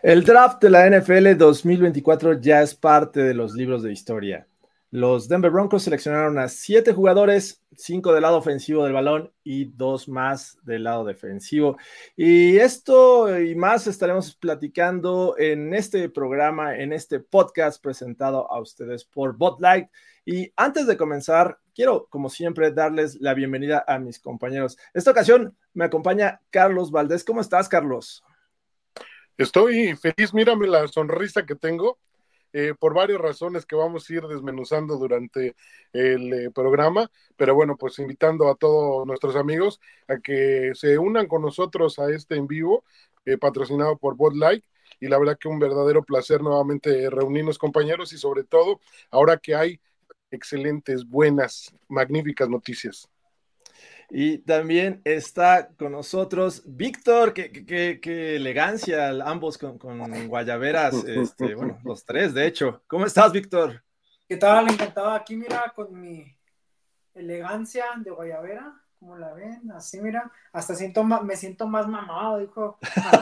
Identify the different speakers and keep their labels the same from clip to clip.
Speaker 1: El draft de la NFL 2024 ya es parte de los libros de historia. Los Denver Broncos seleccionaron a 7 jugadores, 5 del lado ofensivo del balón y 2 más del lado defensivo. Y esto y más estaremos platicando en este programa, en este podcast presentado a ustedes por Bud Light. Y antes de comenzar, quiero, como siempre, darles la bienvenida a mis compañeros. Esta ocasión me acompaña Carlos Valdés. ¿Cómo estás, Carlos?
Speaker 2: Estoy feliz, mírame la sonrisa que tengo, por varias razones que vamos a ir desmenuzando durante el programa, pero bueno, pues invitando a todos nuestros amigos a que se unan con nosotros a este en vivo, patrocinado por Bud Light, y la verdad que un verdadero placer nuevamente reunirnos, compañeros, y sobre todo ahora que hay excelentes, buenas, magníficas noticias.
Speaker 1: Y también está con nosotros Víctor, qué elegancia, ambos con guayaberas, bueno, los tres, de hecho. ¿Cómo estás, Víctor?
Speaker 3: ¿Qué tal? Encantado aquí, mira, con mi elegancia de guayabera, como la ven, así, mira, hasta me siento más mamado, dijo,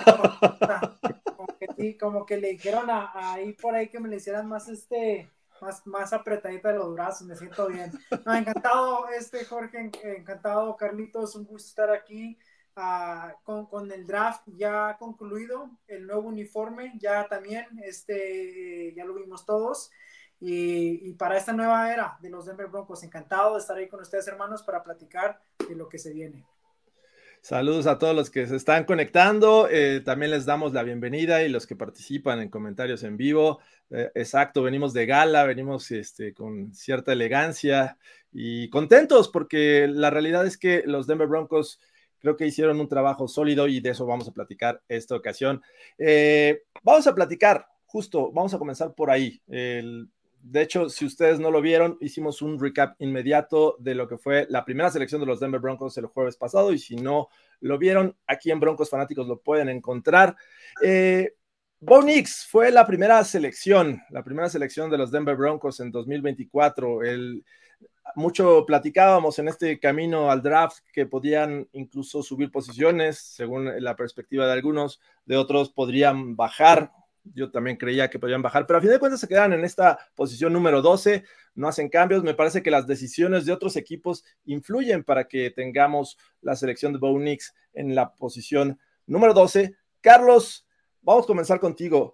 Speaker 3: como que le dijeron ahí por ahí que me le hicieran más más apretadita de los brazos, me siento bien. No, encantado, Jorge, encantado, Carlitos, un gusto estar aquí. Con el draft ya concluido, el nuevo uniforme ya también, ya lo vimos todos. Y para esta nueva era de los Denver Broncos, encantado de estar ahí con ustedes, hermanos, para platicar de lo que se viene.
Speaker 1: Saludos a todos los que se están conectando. También les damos la bienvenida y los que participan en comentarios en vivo. Exacto, venimos de gala, venimos con cierta elegancia y contentos porque la realidad es que los Denver Broncos creo que hicieron un trabajo sólido y de eso vamos a platicar esta ocasión. Vamos a platicar, justo, vamos a comenzar por ahí. De hecho, si ustedes no lo vieron, hicimos un recap inmediato de lo que fue la primera selección de los Denver Broncos el jueves pasado, y si no lo vieron, aquí en Broncos Fanáticos lo pueden encontrar. Bo Nix fue la primera selección de los Denver Broncos en 2024. Mucho platicábamos en este camino al draft que podían incluso subir posiciones, según la perspectiva de algunos, de otros podrían bajar. Yo también creía que podían bajar, pero a fin de cuentas se quedan en esta posición número 12, no hacen cambios. Me parece que las decisiones de otros equipos influyen para que tengamos la selección de Bo Nix en la posición número 12. Carlos, vamos a comenzar contigo.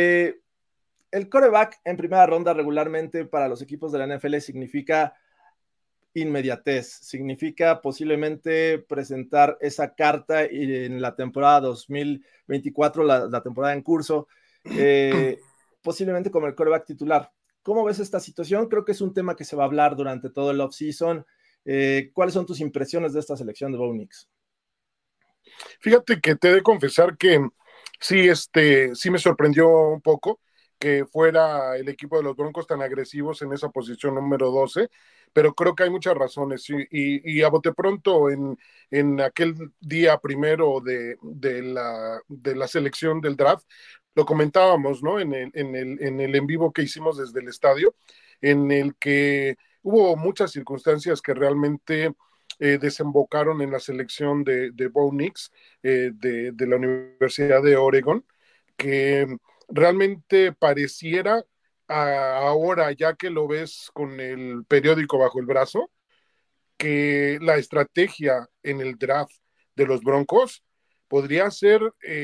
Speaker 1: El quarterback en primera ronda regularmente para los equipos de la NFL significa inmediatez, significa posiblemente presentar esa carta en la temporada 2024, la temporada en curso, posiblemente como el quarterback titular. ¿Cómo ves esta situación? Creo que es un tema que se va a hablar durante todo el off-season. ¿Cuáles son tus impresiones de esta selección de Bo Nix?
Speaker 2: Fíjate que te he de confesar que sí me sorprendió un poco que fuera el equipo de los Broncos tan agresivos en esa posición número 12, pero creo que hay muchas razones. Y a bote pronto, en aquel día primero de la selección del draft, lo comentábamos, ¿no? En el en vivo que hicimos desde el estadio, en el que hubo muchas circunstancias que realmente desembocaron en la selección de Bo Nix, de la Universidad de Oregon, que realmente pareciera ahora, ya que lo ves con el periódico bajo el brazo, que la estrategia en el draft de los Broncos podría ser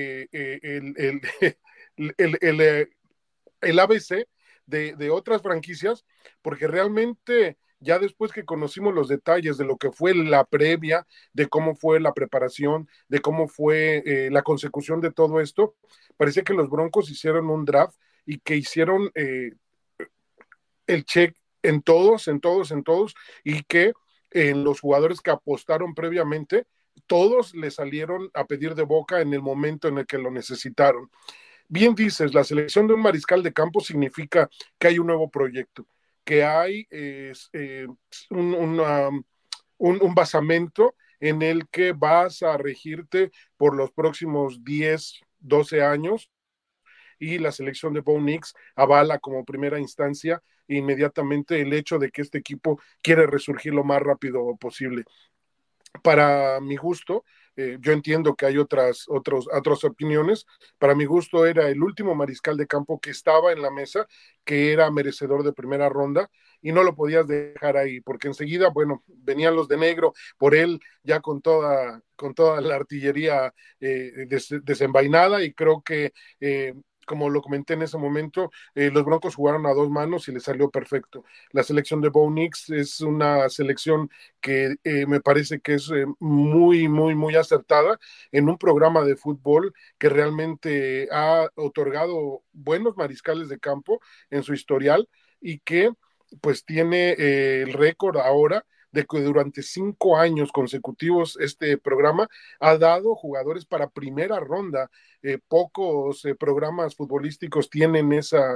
Speaker 2: el, el, el, el ABC de otras franquicias, porque realmente ya después que conocimos los detalles de lo que fue la previa, de cómo fue la preparación, de cómo fue la consecución de todo esto, parecía que los Broncos hicieron un draft y que hicieron el check en todos, y que en los jugadores que apostaron previamente, todos le salieron a pedir de boca en el momento en el que lo necesitaron. Bien dices, la selección de un mariscal de campo significa que hay un nuevo proyecto, que hay un, una, un basamento en el que vas a regirte por los próximos 10, 12 años, y la selección de Bo Nix avala como primera instancia inmediatamente el hecho de que este equipo quiere resurgir lo más rápido posible. Para mi gusto, yo entiendo que hay otras opiniones. Para mi gusto era el último mariscal de campo que estaba en la mesa, que era merecedor de primera ronda, y no lo podías dejar ahí, porque enseguida, bueno, venían los de negro por él ya con toda la artillería desenvainada, y creo que como lo comenté en ese momento, los Broncos jugaron a dos manos y les salió perfecto. La selección de Bo Nix es una selección que me parece que es muy, muy, muy acertada en un programa de fútbol que realmente ha otorgado buenos mariscales de campo en su historial, y que pues tiene el récord ahora de que durante 5 años consecutivos este programa ha dado jugadores para primera ronda. Pocos programas futbolísticos tienen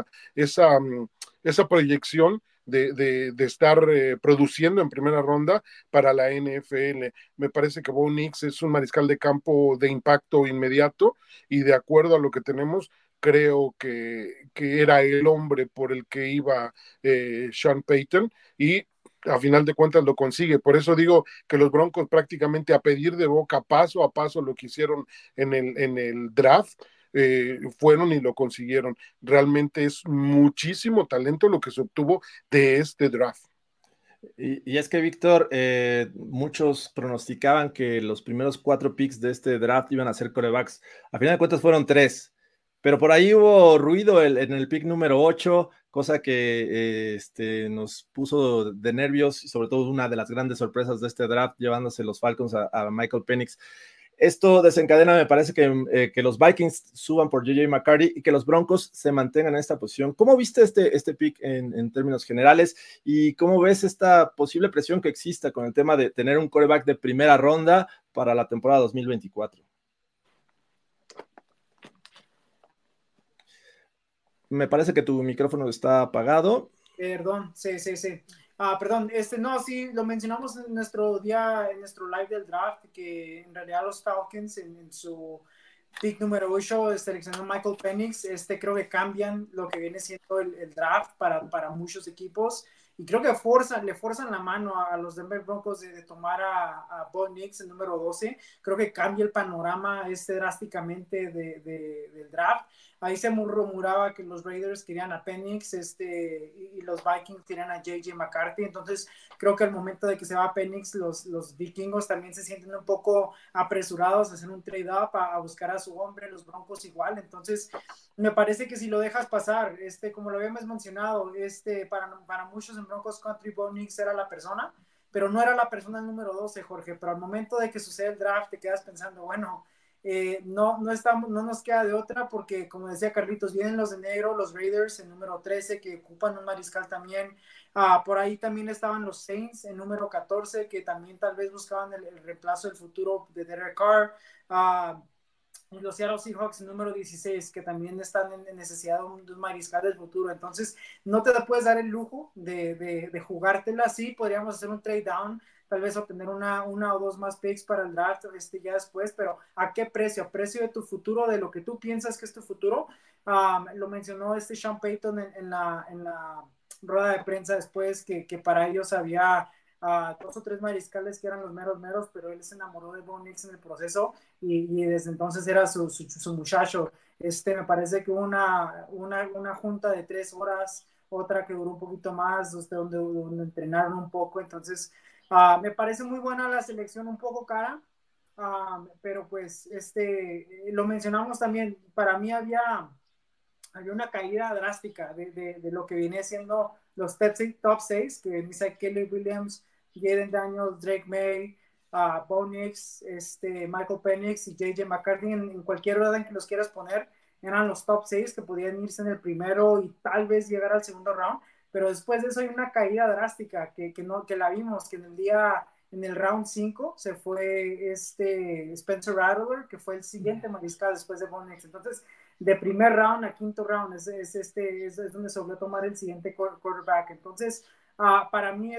Speaker 2: esa proyección de estar produciendo en primera ronda para la NFL. Me parece que Bo Nix es un mariscal de campo de impacto inmediato, y de acuerdo a lo que tenemos, creo que era el hombre por el que iba Sean Payton, y a final de cuentas lo consigue. Por eso digo que los Broncos prácticamente a pedir de boca, paso a paso, lo que hicieron en el draft, fueron y lo consiguieron. Realmente es muchísimo talento lo que se obtuvo de este draft.
Speaker 1: Y es que, Víctor, muchos pronosticaban que los primeros 4 picks de este draft iban a ser quarterbacks. A final de cuentas fueron 3, pero por ahí hubo ruido en el pick número 8, cosa que nos puso de nervios, y sobre todo una de las grandes sorpresas de este draft, llevándose los Falcons a Michael Penix. Esto desencadena, me parece, que los Vikings suban por J.J. McCarthy y que los Broncos se mantengan en esta posición. ¿Cómo viste este pick en términos generales? ¿Y cómo ves esta posible presión que exista con el tema de tener un quarterback de primera ronda para la temporada 2024? Me parece que tu micrófono está apagado.
Speaker 3: Perdón, sí. Perdón, no, sí, lo mencionamos en nuestro live del draft, que en realidad los Falcons en su pick número 8 seleccionó Michael Penix. Creo que cambian lo que viene siendo el draft para muchos equipos, y creo que le forzan la mano a los Denver Broncos de tomar a Bo Nix, el número 12. Creo que cambia el panorama drásticamente del draft. Ahí se rumoraba que los Raiders querían a Penix y los Vikings querían a J.J. McCarthy. Entonces creo que al momento de que se va Penix, los vikingos también se sienten un poco apresurados a hacer un trade-up, a buscar a su hombre, los Broncos igual. Entonces me parece que si lo dejas pasar, como lo habíamos mencionado, para muchos en Broncos Country, Bo Nix era la persona, pero no era la persona número 12, Jorge. Pero al momento de que sucede el draft, te quedas pensando, bueno, no nos queda de otra, porque como decía Carlitos, vienen los de negro, los Raiders en número 13, que ocupan un mariscal también. Por ahí también estaban los Saints en número 14, que también tal vez buscaban el reemplazo del futuro de Derek Carr. Y los Seattle Seahawks en número 16, que también están en necesidad de un mariscal del futuro. Entonces no te puedes dar el lujo de jugártela así. Podríamos hacer un trade down, tal vez obtener una o dos más picks para el draft ya después, pero ¿a qué precio? ¿A precio de tu futuro, de lo que tú piensas que es tu futuro? Lo mencionó Sean Payton en la rueda de prensa después, que para ellos había 2 o 3 mariscales que eran los meros, pero él se enamoró de Bo Nix en el proceso, y desde entonces era su muchacho. Me parece que una junta de 3 horas, otra que duró un poquito más, donde entrenaron un poco. Entonces me parece muy buena la selección, un poco cara, pero pues lo mencionamos también. Para mí había una caída drástica de lo que viene siendo los top 6, que dice Kelly Williams, Jaden Daniels, Drake May, Bo Nix, Michael Penix y J.J. McCarthy. En cualquier orden que los quieras poner, eran los top 6 que podían irse en el primero y tal vez llegar al segundo round. Pero después de eso hay una caída drástica que la vimos, que en el round 5 se fue Spencer Rattler, que fue el siguiente mariscal después de Bo Nix. Entonces, de primer round a quinto round es donde se volvió a tomar el siguiente quarterback. Entonces, para mí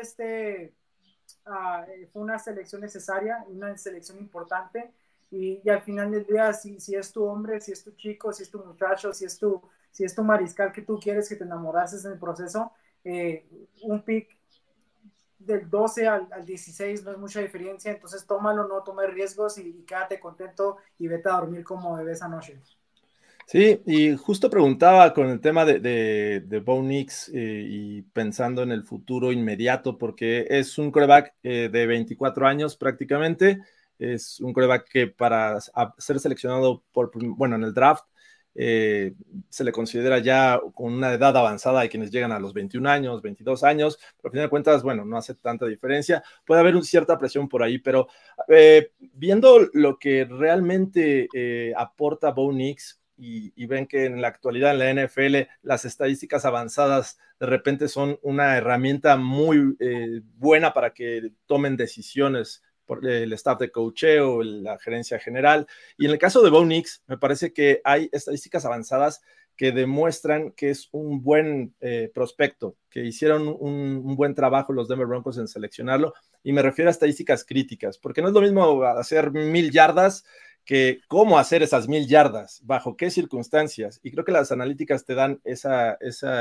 Speaker 3: fue una selección necesaria, una selección importante, y al final del día, si es tu hombre, si es tu chico, si es tu muchacho, si es tu mariscal que tú quieres, que te enamorases en el proceso, un pick del 12 al 16 no es mucha diferencia, entonces tómalo, no tomes riesgos y quédate contento y vete a dormir como debes esa noche.
Speaker 1: Sí, y justo preguntaba con el tema de Bo Nix y pensando en el futuro inmediato, porque es un quarterback de 24 años prácticamente, es un quarterback que para ser seleccionado bueno, en el draft, se le considera ya con una edad avanzada. Hay quienes llegan a los 21 años, 22 años, pero al final de cuentas, bueno, no hace tanta diferencia. Puede haber cierta presión por ahí, pero viendo lo que realmente aporta Bo Nix, y ven que en la actualidad en la NFL las estadísticas avanzadas de repente son una herramienta muy buena para que tomen decisiones por el staff de coacheo, la gerencia general. Y en el caso de Bo Nix, me parece que hay estadísticas avanzadas que demuestran que es un buen prospecto, que hicieron un buen trabajo los Denver Broncos en seleccionarlo, y me refiero a estadísticas críticas, porque no es lo mismo hacer 1000 yardas que cómo hacer esas 1000 yardas, bajo qué circunstancias, y creo que las analíticas te dan esa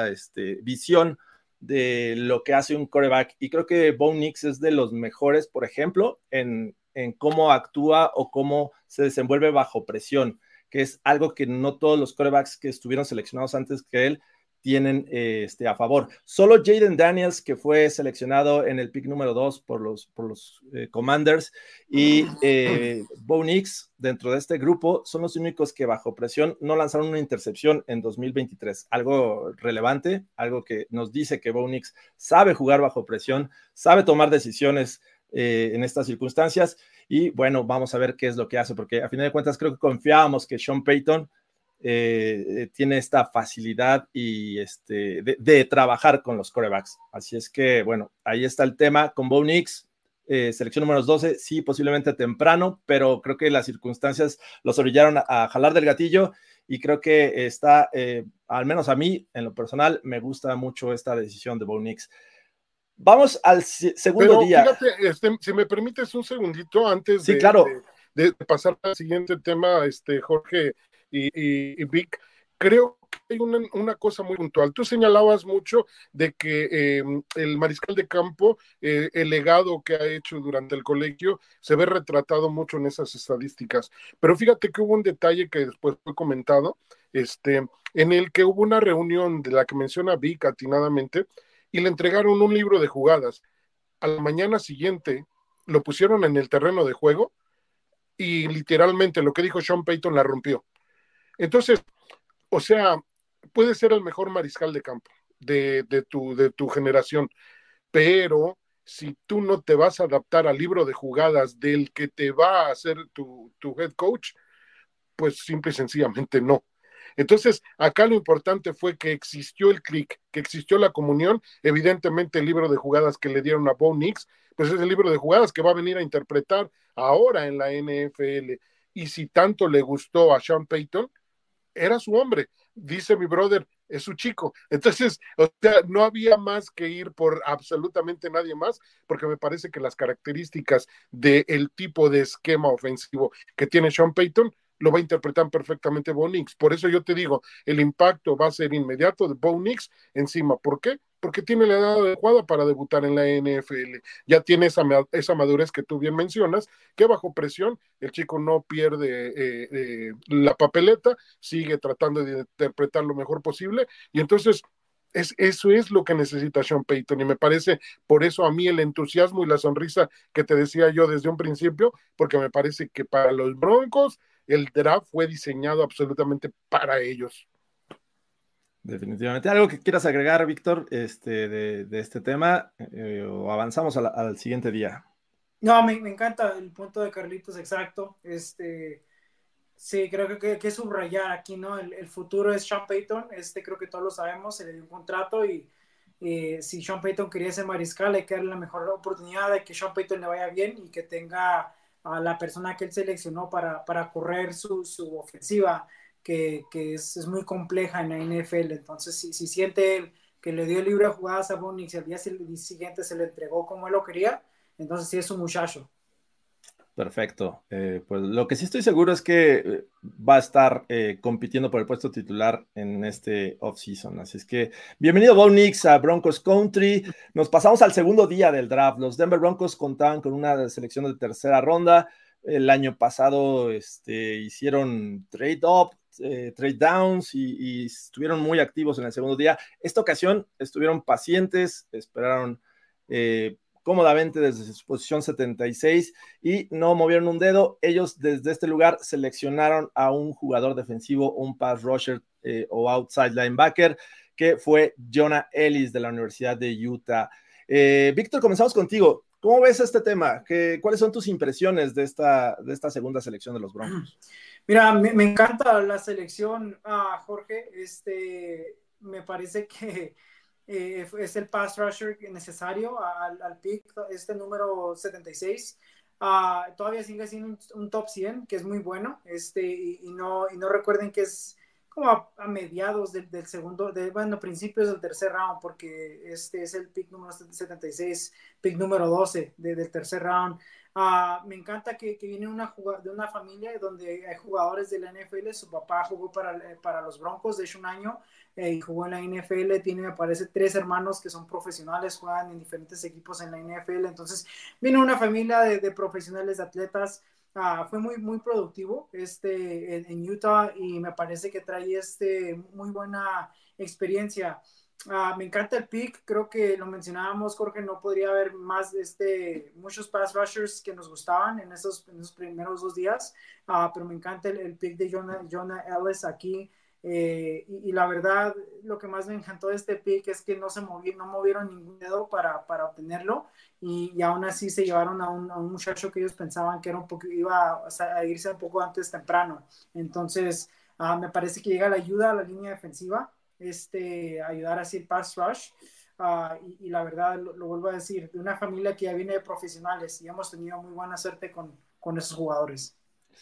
Speaker 1: visión de lo que hace un quarterback, y creo que Bo Nix es de los mejores, por ejemplo, en cómo actúa o cómo se desenvuelve bajo presión, que es algo que no todos los quarterbacks que estuvieron seleccionados antes que él tienen a favor. Solo Jaden Daniels, que fue seleccionado en el pick número 2 por los Commanders, y Bo Nix, dentro de este grupo, son los únicos que bajo presión no lanzaron una intercepción en 2023. Algo relevante, algo que nos dice que Bo Nix sabe jugar bajo presión, sabe tomar decisiones en estas circunstancias, y bueno, vamos a ver qué es lo que hace, porque a final de cuentas creo que confiábamos que Sean Payton tiene esta facilidad y de trabajar con los quarterbacks. Así es que, bueno, ahí está el tema con Bo Nix. Selección número 12, sí, posiblemente temprano, pero creo que las circunstancias los orillaron a jalar del gatillo, y creo que está, al menos a mí, en lo personal, me gusta mucho esta decisión de Bo Nix. Vamos al segundo
Speaker 2: Pero
Speaker 1: día.
Speaker 2: fíjate, si me permites un segundito antes
Speaker 1: Sí, claro.
Speaker 2: de pasar al siguiente tema, Jorge y Vic, creo que hay una cosa muy puntual. Tú señalabas mucho de que el mariscal de campo, el legado que ha hecho durante el colegio, se ve retratado mucho en esas estadísticas. Pero fíjate que hubo un detalle que después fue comentado, en el que hubo una reunión de la que menciona Vic atinadamente, y le entregaron un libro de jugadas. A la mañana siguiente lo pusieron en el terreno de juego y literalmente lo que dijo Sean Payton la rompió. Entonces, o sea, puede ser el mejor mariscal de campo de tu generación, pero si tú no te vas a adaptar al libro de jugadas del que te va a hacer tu head coach, pues simple y sencillamente no. Entonces, acá lo importante fue que existió el clic, que existió la comunión. Evidentemente, el libro de jugadas que le dieron a Bo Nix, pues es el libro de jugadas que va a venir a interpretar ahora en la NFL. Y si tanto le gustó a Sean Payton, era su hombre. Dice mi brother, es su chico. Entonces, o sea, no había más que ir por absolutamente nadie más, porque me parece que las características del tipo de esquema ofensivo que tiene Sean Payton lo va a interpretar perfectamente Bo Nix. Por eso yo te digo, el impacto va a ser inmediato de Bo Nix encima. ¿Por qué? Porque tiene la edad adecuada para debutar en la NFL. Ya tiene esa madurez que tú bien mencionas, que bajo presión el chico no pierde la papeleta, sigue tratando de interpretar lo mejor posible, y entonces eso es lo que necesita Sean Payton, y me parece por eso a mí el entusiasmo y la sonrisa que te decía yo desde un principio, porque me parece que para los Broncos el draft fue diseñado absolutamente para ellos.
Speaker 1: Definitivamente. ¿Algo que quieras agregar, Víctor, de este tema, o avanzamos al siguiente día?
Speaker 3: No, me encanta el punto de Carlitos, exacto. Sí, creo que subrayar aquí, ¿no? El futuro es Sean Payton, creo que todos lo sabemos, se le dio un contrato y si Sean Payton quería ser mariscal, hay que darle la mejor oportunidad de que Sean Payton le vaya bien y que tenga a la persona que él seleccionó para correr su ofensiva, que es muy compleja en la NFL. Entonces, si siente él que le dio libre jugadas a Bonix y al día siguiente se le entregó como él lo quería, entonces sí es un muchacho.
Speaker 1: Perfecto. Pues lo que sí estoy seguro es que va a estar compitiendo por el puesto titular en este off-season. Así es que bienvenido, Bo Nix, a Broncos Country. Nos pasamos al segundo día del draft. Los Denver Broncos contaban con una selección de tercera ronda. El año pasado hicieron trade-up, trade downs y estuvieron muy activos en el segundo día. Esta ocasión estuvieron pacientes, esperaron cómodamente desde su posición 76 y no movieron un dedo. Ellos desde este lugar seleccionaron a un jugador defensivo, un pass rusher o outside linebacker, que fue Jonah Ellis de la Universidad de Utah. Víctor, comenzamos contigo. ¿Cómo ves este tema? ¿Cuáles son tus impresiones de esta segunda selección de los Broncos?
Speaker 3: Mira, me encanta la selección, Jorge. Me parece que es el pass rusher necesario al pick, número 76. Todavía sigue siendo un top 100, que es muy bueno. Y no recuerden que es como a mediados del segundo, principios del tercer round, porque este es el pick número 76, pick número 12 del tercer round. Me encanta que viene de una familia donde hay jugadores de la NFL. Su papá jugó para los Broncos, de hecho, un año, y jugó en la NFL. Tiene, me parece, 3 hermanos que son profesionales, juegan en diferentes equipos en la NFL. Entonces, viene una familia de profesionales, de atletas. Fue muy productivo en Utah, y me parece que trae muy buena experiencia. Me encanta el pick, creo que lo mencionábamos, Jorge, no podría haber más muchos pass rushers que nos gustaban en esos primeros 2 días, pero me encanta el pick de Jonah Ellis aquí. Y la verdad, lo que más me encantó de este pick es que no movieron ningún dedo para obtenerlo, y aún así se llevaron a un muchacho que ellos pensaban que iba a irse un poco antes temprano. Entonces, me parece que llega la ayuda a la línea defensiva, ayudar así el pass rush. Y la verdad, lo vuelvo a decir, de una familia que ya viene de profesionales, y hemos tenido muy buena suerte con esos jugadores.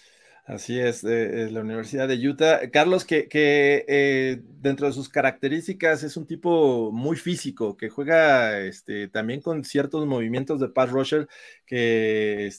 Speaker 1: Así es, la Universidad de Utah. Carlos, que dentro de sus características es un tipo muy físico, que juega también con ciertos movimientos de pass rusher que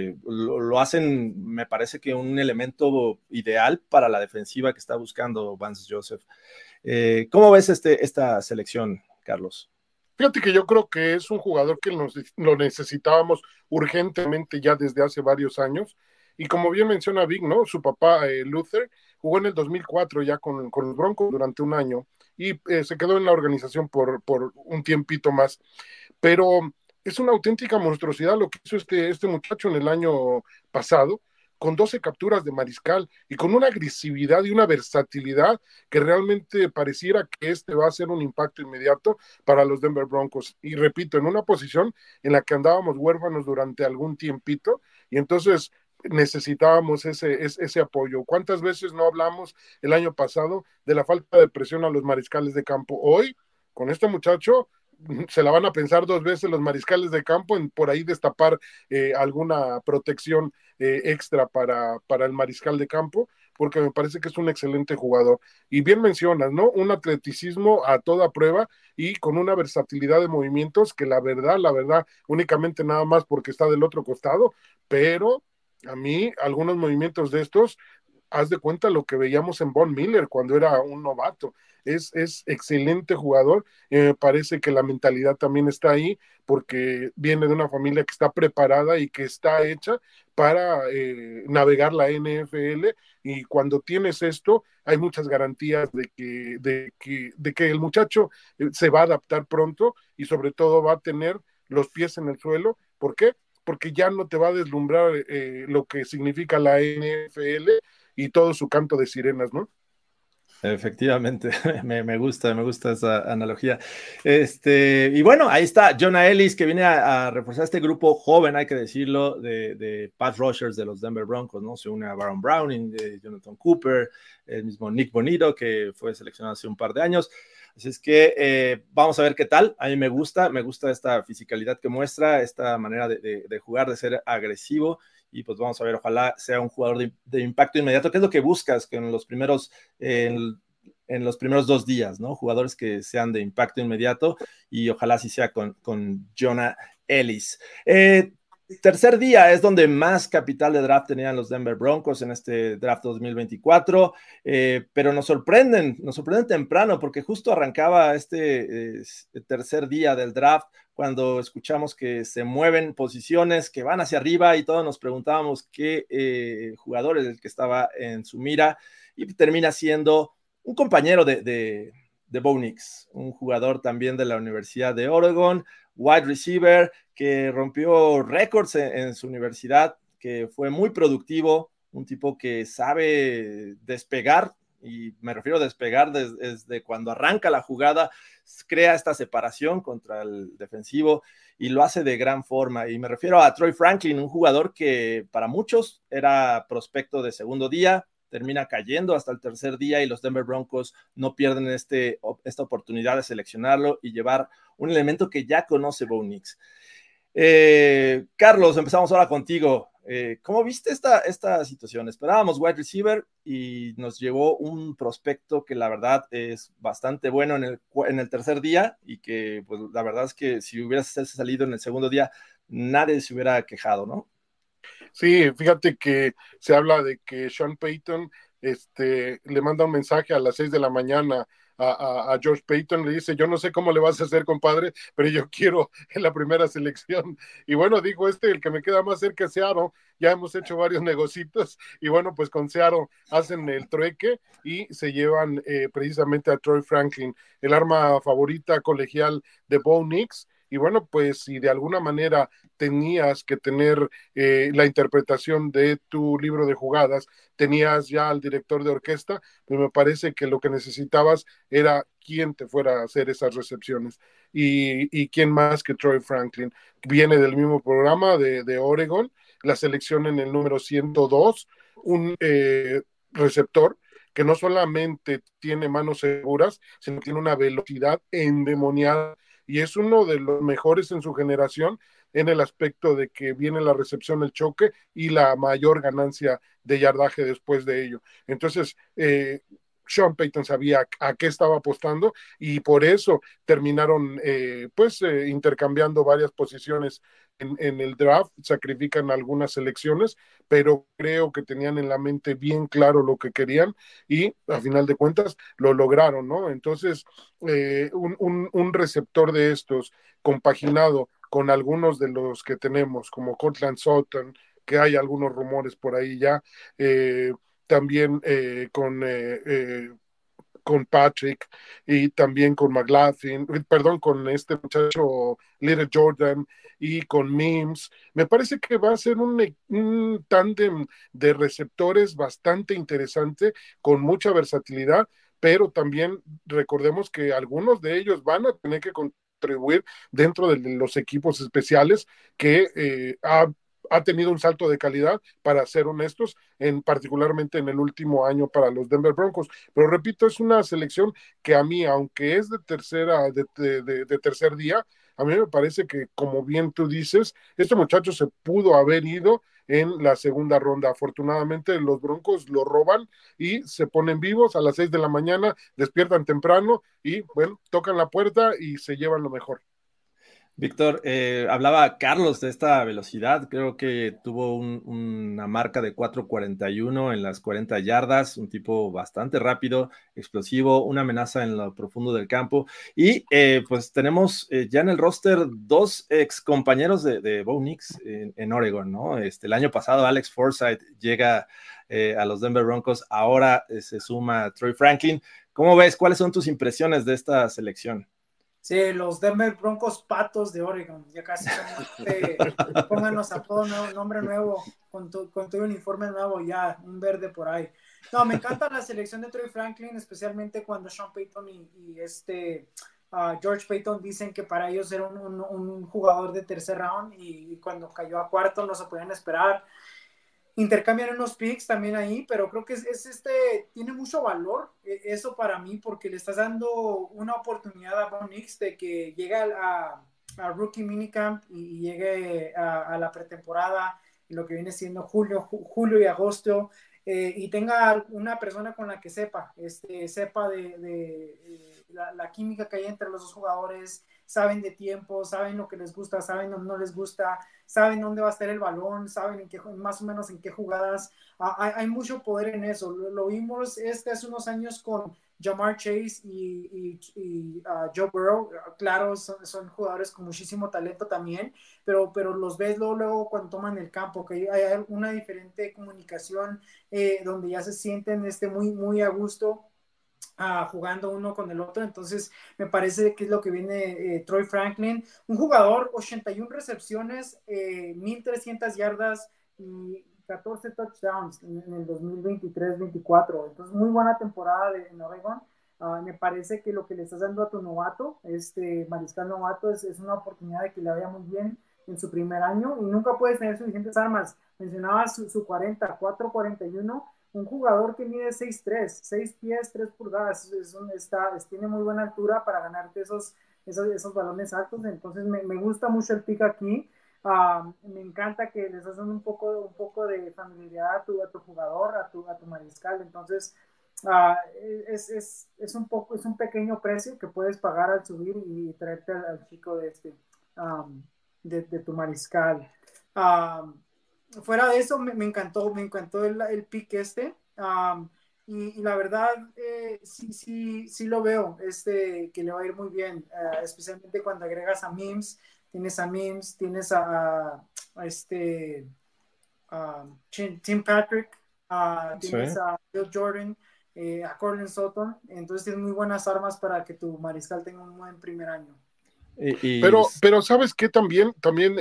Speaker 1: lo hacen, me parece que un elemento ideal para la defensiva que está buscando Vance Joseph. ¿Cómo ves esta selección, Carlos?
Speaker 2: Fíjate que yo creo que es un jugador que lo necesitábamos urgentemente ya desde hace varios años. Y como bien menciona Vic, ¿no? Su papá, Luther, jugó en el 2004 ya con los Broncos durante un año y se quedó en la organización por un tiempito más. Pero es una auténtica monstruosidad lo que hizo este muchacho en el año pasado, con 12 capturas de mariscal y con una agresividad y una versatilidad que realmente pareciera que va a ser un impacto inmediato para los Denver Broncos. Y repito, en una posición en la que andábamos huérfanos durante algún tiempito, y entonces necesitábamos ese apoyo. ¿Cuántas veces no hablamos el año pasado de la falta de presión a los mariscales de campo? Hoy, con este muchacho, se la van a pensar 2 veces los mariscales de campo en por ahí destapar alguna protección extra para el mariscal de campo, porque me parece que es un excelente jugador. Y bien mencionas, ¿no? Un atleticismo a toda prueba y con una versatilidad de movimientos que la verdad, únicamente nada más porque está del otro costado, pero a mí algunos movimientos de estos, haz de cuenta lo que veíamos en Von Miller cuando era un novato. Es excelente jugador. Me parece que la mentalidad también está ahí porque viene de una familia que está preparada y que está hecha para navegar la NFL, y cuando tienes esto hay muchas garantías de que el muchacho se va a adaptar pronto y sobre todo va a tener los pies en el suelo. ¿Por qué? Porque ya no te va a deslumbrar lo que significa la NFL y todo su canto de sirenas, ¿no?
Speaker 1: Efectivamente, me gusta esa analogía. Y bueno, ahí está Jonah Ellis, que viene a reforzar este grupo joven, hay que decirlo, de pass rushers de los Denver Broncos, ¿no? Se une a Baron Browning, de Jonathan Cooper, el mismo Nick Bonito, que fue seleccionado hace un par de años. Así es que vamos a ver qué tal. A mí me gusta esta fisicalidad que muestra, esta manera de jugar, de ser agresivo. Y pues vamos a ver, ojalá sea un jugador de impacto inmediato, que es lo que buscas que en los primeros 2 días, ¿no? Jugadores que sean de impacto inmediato, y ojalá así sea con Jonah Ellis. tercer día es donde más capital de draft tenían los Denver Broncos en este draft 2024, pero nos sorprenden temprano porque justo arrancaba este tercer día del draft cuando escuchamos que se mueven posiciones, que van hacia arriba y todos nos preguntábamos qué jugador es el que estaba en su mira y termina siendo un compañero de Bo Nix, un jugador también de la Universidad de Oregon, wide receiver, que rompió récords en su universidad, que fue muy productivo, un tipo que sabe despegar, y me refiero a despegar desde cuando arranca la jugada, crea esta separación contra el defensivo y lo hace de gran forma. Y me refiero a Troy Franklin, un jugador que para muchos era prospecto de segundo día, termina cayendo hasta el tercer día y los Denver Broncos no pierden esta oportunidad de seleccionarlo y llevar un elemento que ya conoce Bo Nix. Carlos, empezamos ahora contigo. ¿Cómo viste esta situación? Esperábamos wide receiver y nos llegó un prospecto que la verdad es bastante bueno en el tercer día y que pues la verdad es que si hubiera salido en el segundo día nadie se hubiera quejado, ¿no?
Speaker 2: Sí, fíjate que se habla de que Sean Payton le manda un mensaje a las 6 de la mañana a George Payton, le dice, yo no sé cómo le vas a hacer, compadre, pero yo quiero en la primera selección. Y bueno, dijo el que me queda más cerca es Seattle, ya hemos hecho varios negocitos, y bueno, pues con Seattle hacen el trueque y se llevan precisamente a Troy Franklin, el arma favorita colegial de Bo Nix. Y bueno, pues si de alguna manera tenías que tener la interpretación de tu libro de jugadas, tenías ya al director de orquesta, pues me parece que lo que necesitabas era quién te fuera a hacer esas recepciones. Y quién más que Troy Franklin. Viene del mismo programa de Oregon, la selección en el número 102, un receptor que no solamente tiene manos seguras, sino que tiene una velocidad endemoniada y es uno de los mejores en su generación en el aspecto de que viene la recepción, el choque y la mayor ganancia de yardaje después de ello. Entonces, Sean Payton sabía a qué estaba apostando y por eso terminaron intercambiando varias posiciones en el draft, sacrifican algunas selecciones, pero creo que tenían en la mente bien claro lo que querían y a final de cuentas lo lograron, ¿no? Entonces, un receptor de estos compaginado con algunos de los que tenemos, como Cortland Sutton, que hay algunos rumores por ahí ya, también con Patrick y también con McLaughlin, perdón, con este muchacho Little Jordan y con Mims. Me parece que va a ser un tándem de receptores bastante interesante, con mucha versatilidad, pero también recordemos que algunos de ellos van a tener que contribuir dentro de los equipos especiales que ha tenido un salto de calidad, para ser honestos, particularmente en el último año para los Denver Broncos. Pero repito, es una selección que a mí, aunque es de tercer día, a mí me parece que, como bien tú dices, este muchacho se pudo haber ido en la segunda ronda. Afortunadamente los Broncos lo roban y se ponen vivos a las 6 de la mañana, despiertan temprano y bueno, tocan la puerta y se llevan lo mejor.
Speaker 1: Víctor, hablaba Carlos de esta velocidad, creo que tuvo una marca de 4.41 en las 40 yardas, un tipo bastante rápido, explosivo, una amenaza en lo profundo del campo y pues tenemos ya en el roster dos ex compañeros de Bo Nix en Oregon, ¿no? El año pasado Alex Forsythe llega a los Denver Broncos, ahora se suma Troy Franklin. ¿Cómo ves? ¿Cuáles son tus impresiones de esta selección?
Speaker 3: Sí, los Denver Broncos Patos de Oregon, ya casi somos, pónganos a todo nombre nuevo, con todo uniforme nuevo, ya, un verde por ahí. No, me encanta la selección de Troy Franklin, especialmente cuando Sean Payton y George Payton dicen que para ellos era un jugador de tercer round y cuando cayó a cuarto no se podían esperar. Intercambian unos picks también ahí, pero creo que tiene mucho valor eso para mí, porque le estás dando una oportunidad a Bo Nix de que llegue a Rookie Minicamp y llegue a la pretemporada, lo que viene siendo julio y agosto, y tenga una persona con la que sepa de la química que hay entre los dos jugadores, saben de tiempo, saben lo que les gusta, saben lo que no les gusta, saben dónde va a estar el balón, saben más o menos en qué jugadas. Hay mucho poder en eso. Lo vimos hace unos años con Jamar Chase y Joe Burrow. Claro, son jugadores con muchísimo talento también, pero los ves luego cuando toman el campo, que hay una diferente comunicación, donde ya se sienten muy a gusto, jugando uno con el otro. Entonces me parece que es lo que viene Troy Franklin, un jugador, 81 recepciones, 1300 yardas y 14 touchdowns en el 2023-24. Entonces muy buena temporada en Oregon. Me parece que lo que le estás dando a tu novato, mariscal novato, es una oportunidad de que le vaya muy bien en su primer año, y nunca puedes tener suficientes armas. Mencionaba su 4.41, un jugador que mide 6'3", 6 pies, 3 pulgadas, tiene muy buena altura para ganarte esos balones altos. Entonces me gusta mucho el pick aquí. Me encanta que les hacen un poco de familiaridad a tu jugador, a tu mariscal. Entonces es un pequeño precio que puedes pagar al subir y traerte al chico de tu mariscal. Fuera de eso, me encantó el pick y la verdad, sí lo veo, que le va a ir muy bien, especialmente cuando agregas a Mims, tienes Tim Patrick, tienes
Speaker 1: Sí.
Speaker 3: a Bill Jordan, a Cortland Sutton. Entonces tienes muy buenas armas para que tu mariscal tenga un buen primer año.
Speaker 2: Pero ¿sabes qué? También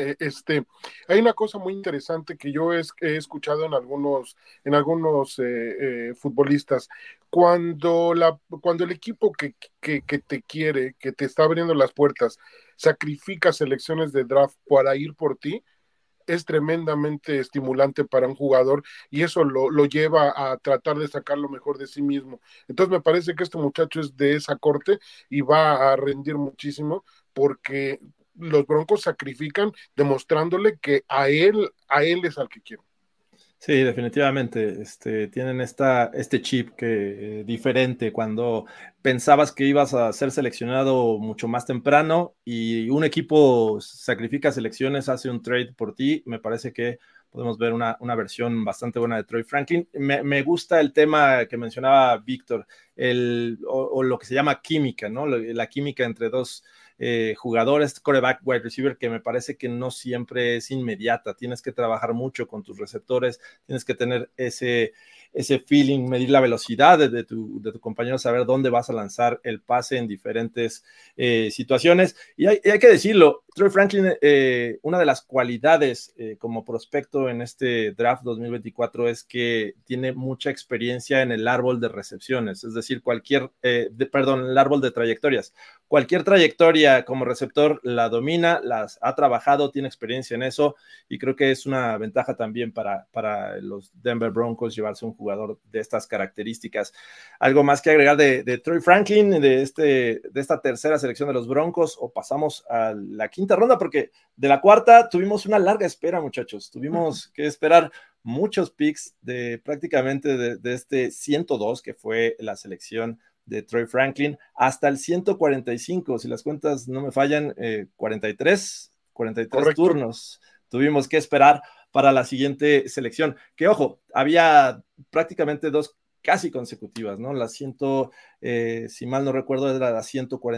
Speaker 2: hay una cosa muy interesante que yo he escuchado en algunos futbolistas. Cuando el equipo que te quiere, que te está abriendo las puertas, sacrifica selecciones de draft para ir por ti, es tremendamente estimulante para un jugador, y eso lo lleva a tratar de sacar lo mejor de sí mismo. Entonces me parece que este muchacho es de esa corte y va a rendir muchísimo, porque los Broncos sacrifican demostrándole que a él es al que quieren.
Speaker 1: Sí, definitivamente. Tienen este chip que diferente cuando pensabas que ibas a ser seleccionado mucho más temprano y un equipo sacrifica selecciones, hace un trade por ti. Me parece que podemos ver una versión bastante buena de Troy Franklin. Me gusta el tema que mencionaba Víctor, o lo que se llama química, ¿no? La química entre dos jugadores, quarterback, wide receiver, que me parece que no siempre es inmediata. Tienes que trabajar mucho con tus receptores, tienes que tener ese feeling, medir la velocidad de tu compañero, saber dónde vas a lanzar el pase en diferentes situaciones. Y hay que decirlo, Troy Franklin, una de las cualidades como prospecto en este draft 2024 es que tiene mucha experiencia en el árbol de recepciones, es decir, el árbol de trayectorias. Cualquier trayectoria como receptor la domina, las ha trabajado, tiene experiencia en eso, y creo que es una ventaja también para los Denver Broncos llevarse un jugador de estas características. ¿Algo más que agregar de Troy Franklin, de esta tercera selección de los Broncos, o pasamos a la quinta ronda? Porque de la cuarta tuvimos una larga espera, muchachos. Tuvimos que esperar muchos picks prácticamente de este 102, que fue la selección de Troy Franklin, hasta el 145, si las cuentas no me fallan, 43
Speaker 2: Correcto.
Speaker 1: turnos tuvimos que esperar para la siguiente selección, que ojo, había prácticamente dos casi consecutivas, ¿no? Si mal no recuerdo, era la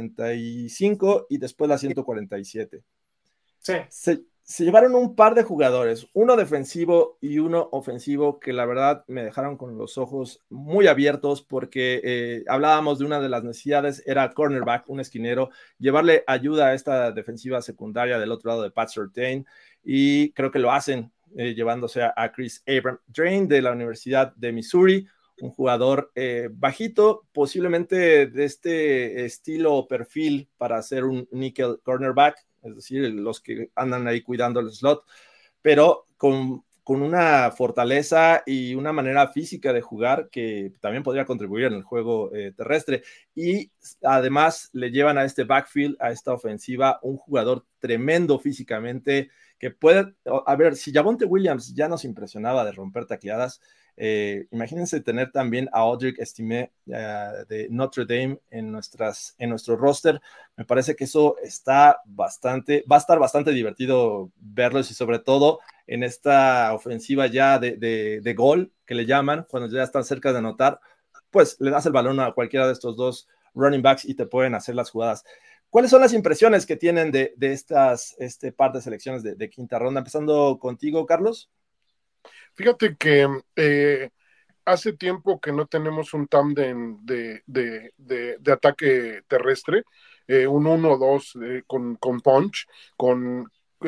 Speaker 1: 145 y después la 147.
Speaker 3: Sí.
Speaker 1: Se llevaron un par de jugadores, uno defensivo y uno ofensivo, que la verdad me dejaron con los ojos muy abiertos, porque hablábamos de una de las necesidades, era cornerback, un esquinero, llevarle ayuda a esta defensiva secundaria del otro lado de Pat Surtain, y creo que lo hacen llevándose a Chris Abram Drain de la Universidad de Missouri, un jugador bajito, posiblemente de este estilo o perfil para ser un nickel cornerback, es decir, los que andan ahí cuidando el slot, pero con una fortaleza y una manera física de jugar que también podría contribuir en el juego terrestre. Y además le llevan a este backfield, a esta ofensiva, un jugador tremendo físicamente, que puede, a ver, si Javonte Williams ya nos impresionaba de romper tacleadas, imagínense tener también a Audric Estime de Notre Dame en nuestro roster. Me parece que eso va a estar bastante divertido verlos y sobre todo en esta ofensiva ya de gol que le llaman, cuando ya están cerca de anotar, pues le das el balón a cualquiera de estos dos running backs y te pueden hacer las jugadas. ¿Cuáles son las impresiones que tienen de estas par de selecciones de quinta ronda? Empezando contigo, Carlos.
Speaker 2: Fíjate que hace tiempo que no tenemos un tándem de ataque terrestre, un 1-2 con punch, con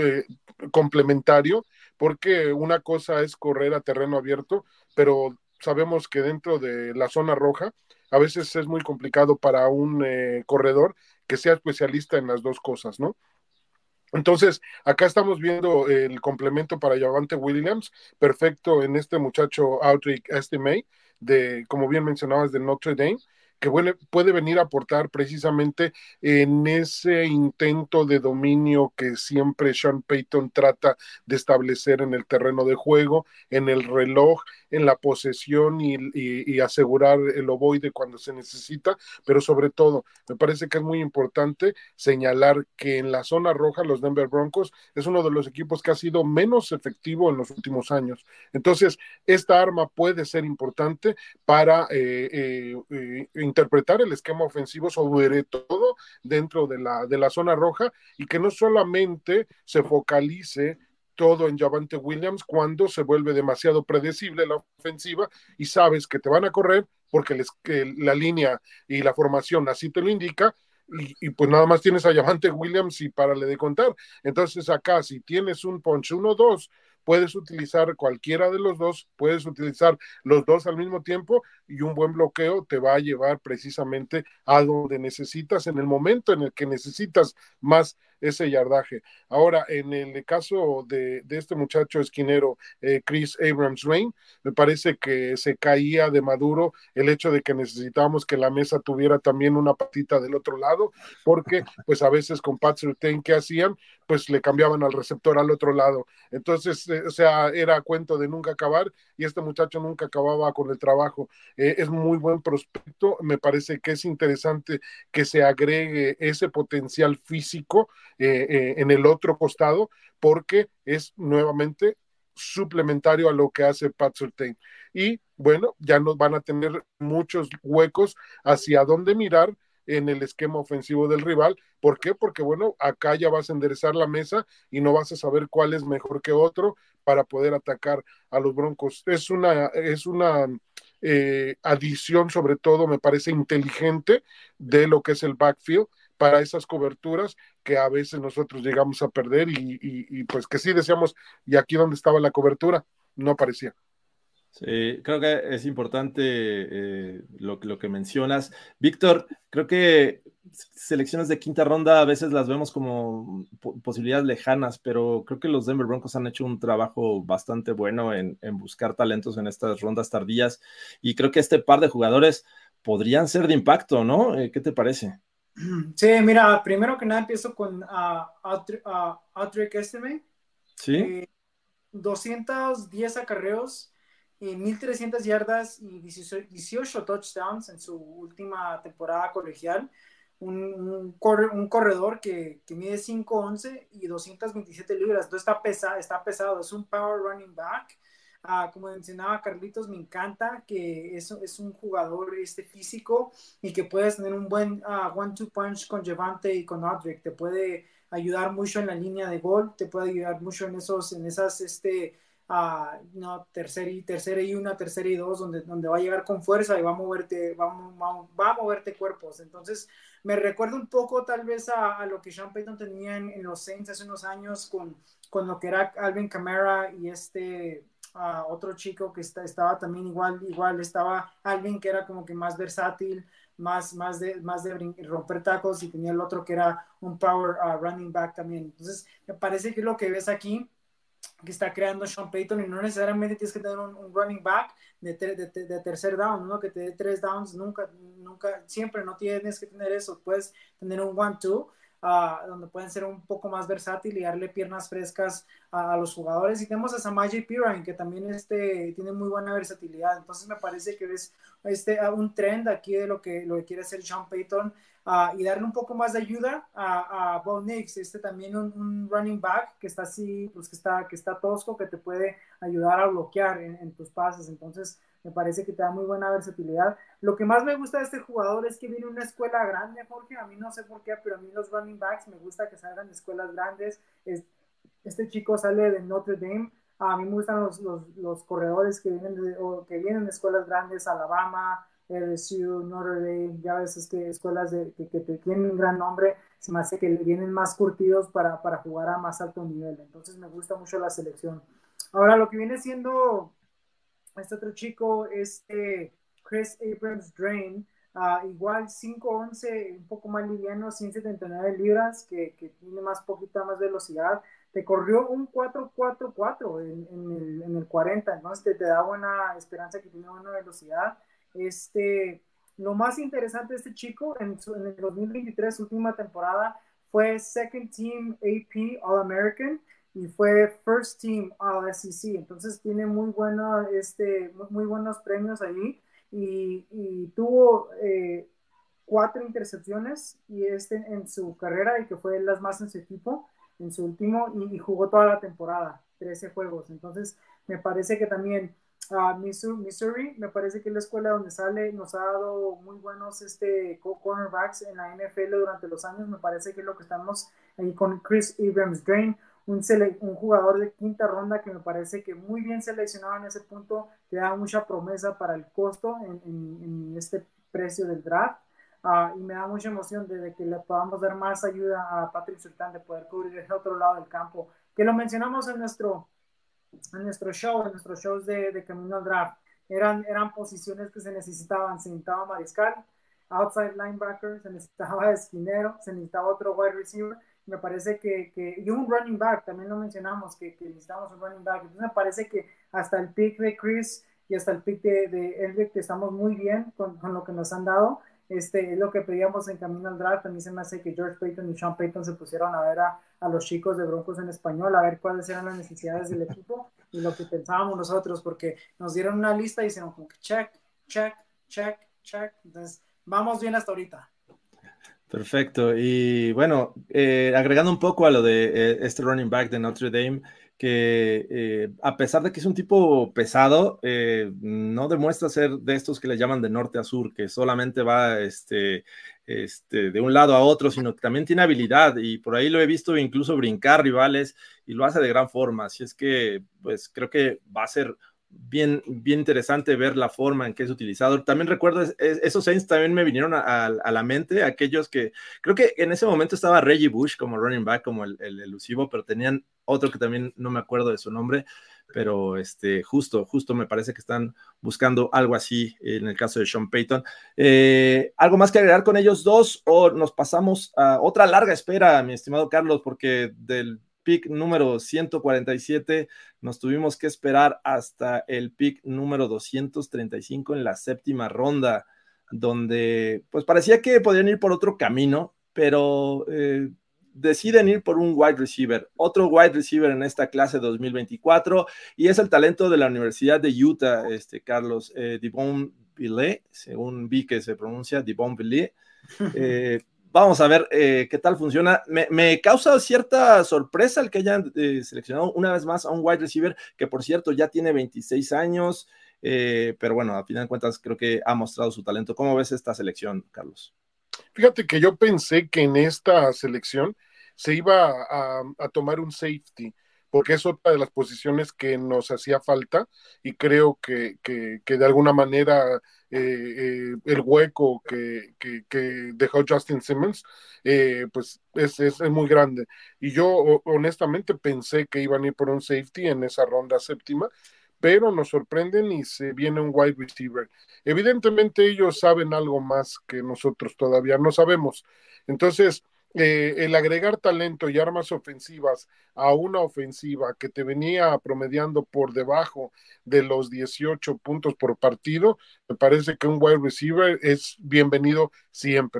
Speaker 2: complementario, porque una cosa es correr a terreno abierto, pero sabemos que dentro de la zona roja a veces es muy complicado para un corredor que sea especialista en las dos cosas, ¿no? Entonces, acá estamos viendo el complemento para Javonte Williams, perfecto en este muchacho Audric Estime, como bien mencionabas, de Notre Dame, que puede venir a aportar precisamente en ese intento de dominio que siempre Sean Payton trata de establecer en el terreno de juego, en el reloj, en la posesión y asegurar el ovoide cuando se necesita, pero sobre todo, me parece que es muy importante señalar que en la zona roja los Denver Broncos es uno de los equipos que ha sido menos efectivo en los últimos años. Entonces, esta arma puede ser importante para interpretar el esquema ofensivo, sobre todo dentro de la zona roja, y que no solamente se focalice todo en Javonte Williams cuando se vuelve demasiado predecible la ofensiva y sabes que te van a correr porque que la línea y la formación así te lo indica, y pues nada más tienes a Javonte Williams y párale de contar. Entonces acá, si tienes un punch 1-2, puedes utilizar cualquiera de los dos, puedes utilizar los dos al mismo tiempo y un buen bloqueo te va a llevar precisamente a donde necesitas, en el momento en el que necesitas más ese yardaje. Ahora, en el caso de este muchacho esquinero, Chris Abrams-Rain, me parece que se caía de maduro el hecho de que necesitábamos que la mesa tuviera también una patita del otro lado, porque pues a veces con Pat Surtain, ¿qué hacían? Pues le cambiaban al receptor al otro lado. Entonces, o sea, era cuento de nunca acabar y este muchacho nunca acababa con el trabajo. Es muy buen prospecto, me parece que es interesante que se agregue ese potencial físico en el otro costado, porque es nuevamente suplementario a lo que hace Pat Surtain. Y bueno, ya nos van a tener muchos huecos hacia dónde mirar en el esquema ofensivo del rival. ¿Por qué? Porque bueno, acá ya vas a enderezar la mesa y no vas a saber cuál es mejor que otro para poder atacar a los Broncos. Es una adición, sobre todo, me parece inteligente de lo que es el backfield para esas coberturas que a veces nosotros llegamos a perder y pues que sí decíamos, y aquí donde estaba la cobertura, no aparecía.
Speaker 1: Sí, creo que es importante lo que mencionas. Víctor, creo que selecciones de quinta ronda a veces las vemos como posibilidades lejanas, pero creo que los Denver Broncos han hecho un trabajo bastante bueno en buscar talentos en estas rondas tardías y creo que este par de jugadores podrían ser de impacto, ¿no? ¿Qué te parece?
Speaker 3: Sí, mira, primero que nada empiezo con Audric Estime.
Speaker 1: Sí.
Speaker 3: 210 acarreos, 1,300 yardas y 18 touchdowns en su última temporada colegial. Un corredor que mide 5'11 y 227 libras. Entonces está pesado, es un power running back. Como mencionaba Carlitos, me encanta que es un jugador físico y que puedes tener un buen one-two punch con Javonte y con Audric. Te puede ayudar mucho en la línea de gol, te puede ayudar mucho en esas no, tercera y una, tercera y dos, donde va a llegar con fuerza y va a moverte cuerpos. Entonces, me recuerda un poco tal vez a lo que Sean Payton tenía en los Saints hace unos años con lo que era Alvin Kamara y otro chico que estaba también igual estaba Alvin, que era como que más versátil, más de romper tacos, y tenía el otro que era un power running back también. Entonces, me parece que es lo que ves aquí, que está creando Sean Payton, y no necesariamente tienes que tener un running back de tercer down, ¿no? Que te dé 3 downs, nunca, siempre no tienes que tener eso, puedes tener un 1-2. donde pueden ser un poco más versátil y darle piernas frescas a los jugadores. Y tenemos a Samaje Perine, que también tiene muy buena versatilidad. Entonces me parece que es un trend aquí de lo que quiere hacer Sean Payton, y darle un poco más de ayuda a Bo Nix, también un running back que está así, pues que está tosco, que te puede ayudar a bloquear en tus pases. Entonces me parece que te da muy buena versatilidad. Lo que más me gusta de este jugador es que viene de una escuela grande, Jorge. A mí no sé por qué, pero a mí los running backs me gusta que salgan de escuelas grandes. Este chico sale de Notre Dame. A mí me gustan los corredores que vienen de escuelas grandes, Alabama, LSU, Notre Dame. Ya ves, es que escuelas que tienen un gran nombre, se me hace que vienen más curtidos para jugar a más alto nivel. Entonces me gusta mucho la selección. Ahora, lo que viene siendo este otro chico, Chris Abrams Drain, igual 5'11", un poco más liviano, 179 libras, que tiene poquita más velocidad. Te corrió un 4.44 en el 40, entonces te da buena esperanza que tiene buena velocidad. Lo más interesante de este chico en el 2023, última temporada, fue Second Team AP All-American y fue First Team All-SEC. Entonces tiene muy buenos premios ahí, y tuvo 4 intercepciones en su carrera, y que fue las más en su equipo, en su último, y jugó toda la temporada, 13 juegos. Entonces me parece que también Missouri, me parece que es la escuela donde sale, nos ha dado muy buenos cornerbacks en la NFL durante los años. Me parece que es lo que estamos ahí con Chris Abrams Drain, un jugador de quinta ronda que me parece que muy bien seleccionado en ese punto, te da mucha promesa para el costo en este precio del draft. Y me da mucha emoción de que le podamos dar más ayuda a Patrick Surtain de poder cubrir el otro lado del campo, que lo mencionamos en nuestros shows de Camino al Draft. Eran posiciones que se necesitaban. Se necesitaba mariscal, outside linebacker, se necesitaba esquinero, se necesitaba otro wide receiver. Me parece y un running back, también lo mencionamos, que necesitamos un running back. Entonces me parece que hasta el pick de Chris y hasta el pick de Elric, que estamos muy bien con lo que nos han dado. Es lo que pedíamos en Camino al Draft. A mí se me hace que George Paton y Sean Payton se pusieron a ver a los chicos de Broncos en español, a ver cuáles eran las necesidades del equipo y lo que pensábamos nosotros, porque nos dieron una lista y hicieron como que check, check, check, check. Entonces, vamos bien hasta ahorita.
Speaker 1: Perfecto. Y bueno, agregando un poco a lo de este running back de Notre Dame, que a pesar de que es un tipo pesado, no demuestra ser de estos que le llaman de norte a sur, que solamente va de un lado a otro, sino que también tiene habilidad, y por ahí lo he visto incluso brincar rivales, y lo hace de gran forma. Así es que, pues, creo que va a ser bien interesante ver la forma en que es utilizado. También recuerdo, esos Saints también me vinieron a la mente, aquellos que, creo que en ese momento estaba Reggie Bush como running back, como el elusivo, pero tenían otro que también no me acuerdo de su nombre, pero justo me parece que están buscando algo así en el caso de Sean Payton. ¿Algo más que agregar con ellos dos, o nos pasamos a otra larga espera, mi estimado Carlos? Porque del pick número 147 nos tuvimos que esperar hasta el pick número 235 en la séptima ronda, donde pues parecía que podían ir por otro camino, pero deciden ir por un wide receiver, otro wide receiver en esta clase 2024, y es el talento de la Universidad de Utah, Carlos, Devon Villay, según vi que se pronuncia, Devon Villay. Vamos a ver qué tal funciona. Me causa cierta sorpresa el que hayan seleccionado una vez más a un wide receiver que, por cierto, ya tiene 26 años, pero bueno, a final de cuentas creo que ha mostrado su talento. ¿Cómo ves esta selección, Carlos?
Speaker 2: Fíjate que yo pensé que en esta selección se iba a tomar un safety, porque es otra de las posiciones que nos hacía falta, y creo que de alguna manera el hueco que dejó Justin Simmons pues es muy grande. Y yo honestamente pensé que iban a ir por un safety en esa ronda séptima, pero nos sorprenden y se viene un wide receiver. Evidentemente ellos saben algo más que nosotros todavía no sabemos. Entonces, el agregar talento y armas ofensivas a una ofensiva que te venía promediando por debajo de los 18 puntos por partido, me parece que un wide receiver es bienvenido siempre.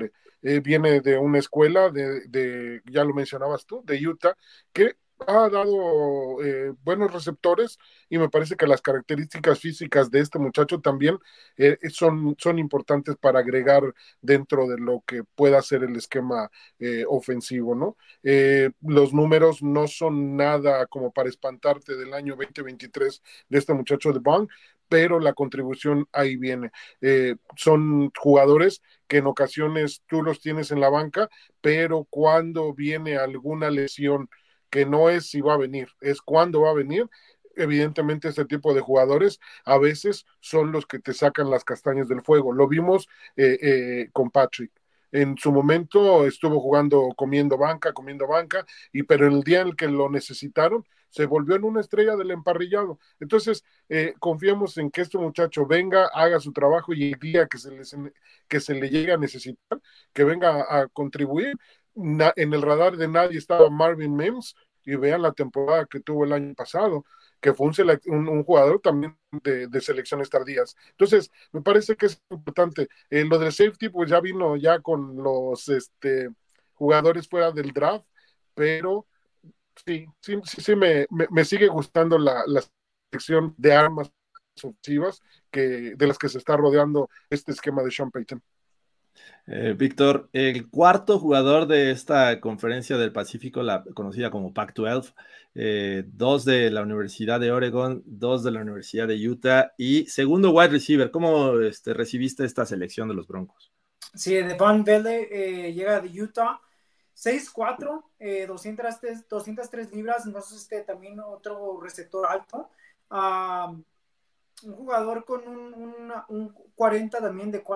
Speaker 2: viene de una escuela ya lo mencionabas tú, de Utah, que ha dado buenos receptores, y me parece que las características físicas de este muchacho también son importantes para agregar dentro de lo que pueda ser el esquema ofensivo, ¿no? Los números no son nada como para espantarte del año 2023 de este muchacho de Bond, pero la contribución ahí viene. Son jugadores que en ocasiones tú los tienes en la banca, pero cuando viene alguna lesión, que no es si va a venir, es cuándo va a venir, evidentemente este tipo de jugadores a veces son los que te sacan las castañas del fuego. Lo vimos con Patrick. En su momento estuvo jugando comiendo banca, pero el día en el que lo necesitaron, se volvió en una estrella del emparrillado. Entonces, confiemos en que este muchacho venga, haga su trabajo, y el día que se le llegue a necesitar, que venga a contribuir. En el radar de nadie estaba Marvin Mims, y vean la temporada que tuvo el año pasado, que fue un jugador también de selecciones tardías. Entonces, me parece que es importante. Lo del safety, pues ya vino ya con los jugadores fuera del draft, pero sí me sigue gustando la sección de armas ofensivas de las que se está rodeando este esquema de Sean Payton.
Speaker 1: Víctor, el cuarto jugador de esta conferencia del Pacífico, la conocida como Pac-12, dos de la Universidad de Oregon, dos de la Universidad de Utah y segundo wide receiver. ¿Cómo recibiste esta selección de los Broncos?
Speaker 3: Sí, Devon Vele llega de Utah, 6'4", 203 libras, entonces también otro receptor alto. Un jugador con un 40 también de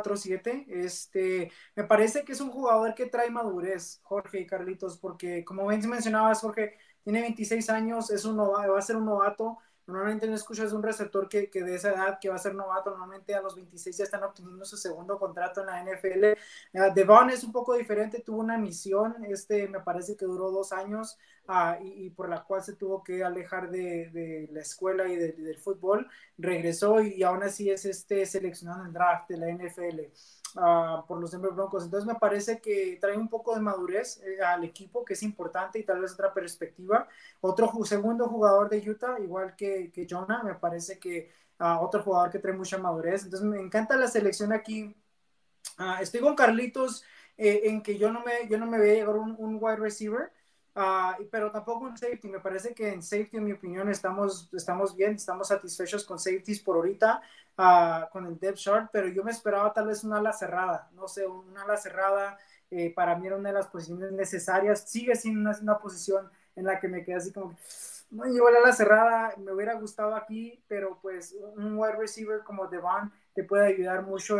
Speaker 3: 4.47. Me parece que es un jugador que trae madurez, Jorge y Carlitos, porque como bien mencionabas, Jorge, tiene 26 años, va a ser un novato. Normalmente no escuchas de un receptor que de esa edad que va a ser novato. Normalmente a los 26 ya están obteniendo su segundo contrato en la NFL. Devon es un poco diferente, tuvo una misión, me parece que duró 2 años, y por la cual se tuvo que alejar de la escuela y del fútbol. Regresó y aún así es seleccionado en el draft de la NFL por los Denver Broncos. Entonces me parece que trae un poco de madurez al equipo, que es importante, y tal vez otra perspectiva. Segundo jugador de Utah, igual que Jonah, me parece que otro jugador que trae mucha madurez. Entonces me encanta la selección aquí. Estoy con Carlitos en que yo no me voy a llevar un wide receiver, pero tampoco un safety. Me parece que en safety, en mi opinión, estamos bien, estamos satisfechos con safeties por ahorita, con el depth chart, pero yo me esperaba tal vez una ala cerrada, no sé, una ala cerrada. Para mí era una de las posiciones necesarias, sigue siendo una posición en la que me quedé así como, no llegó la ala cerrada, me hubiera gustado aquí, pero pues un wide receiver como Devon te puede ayudar mucho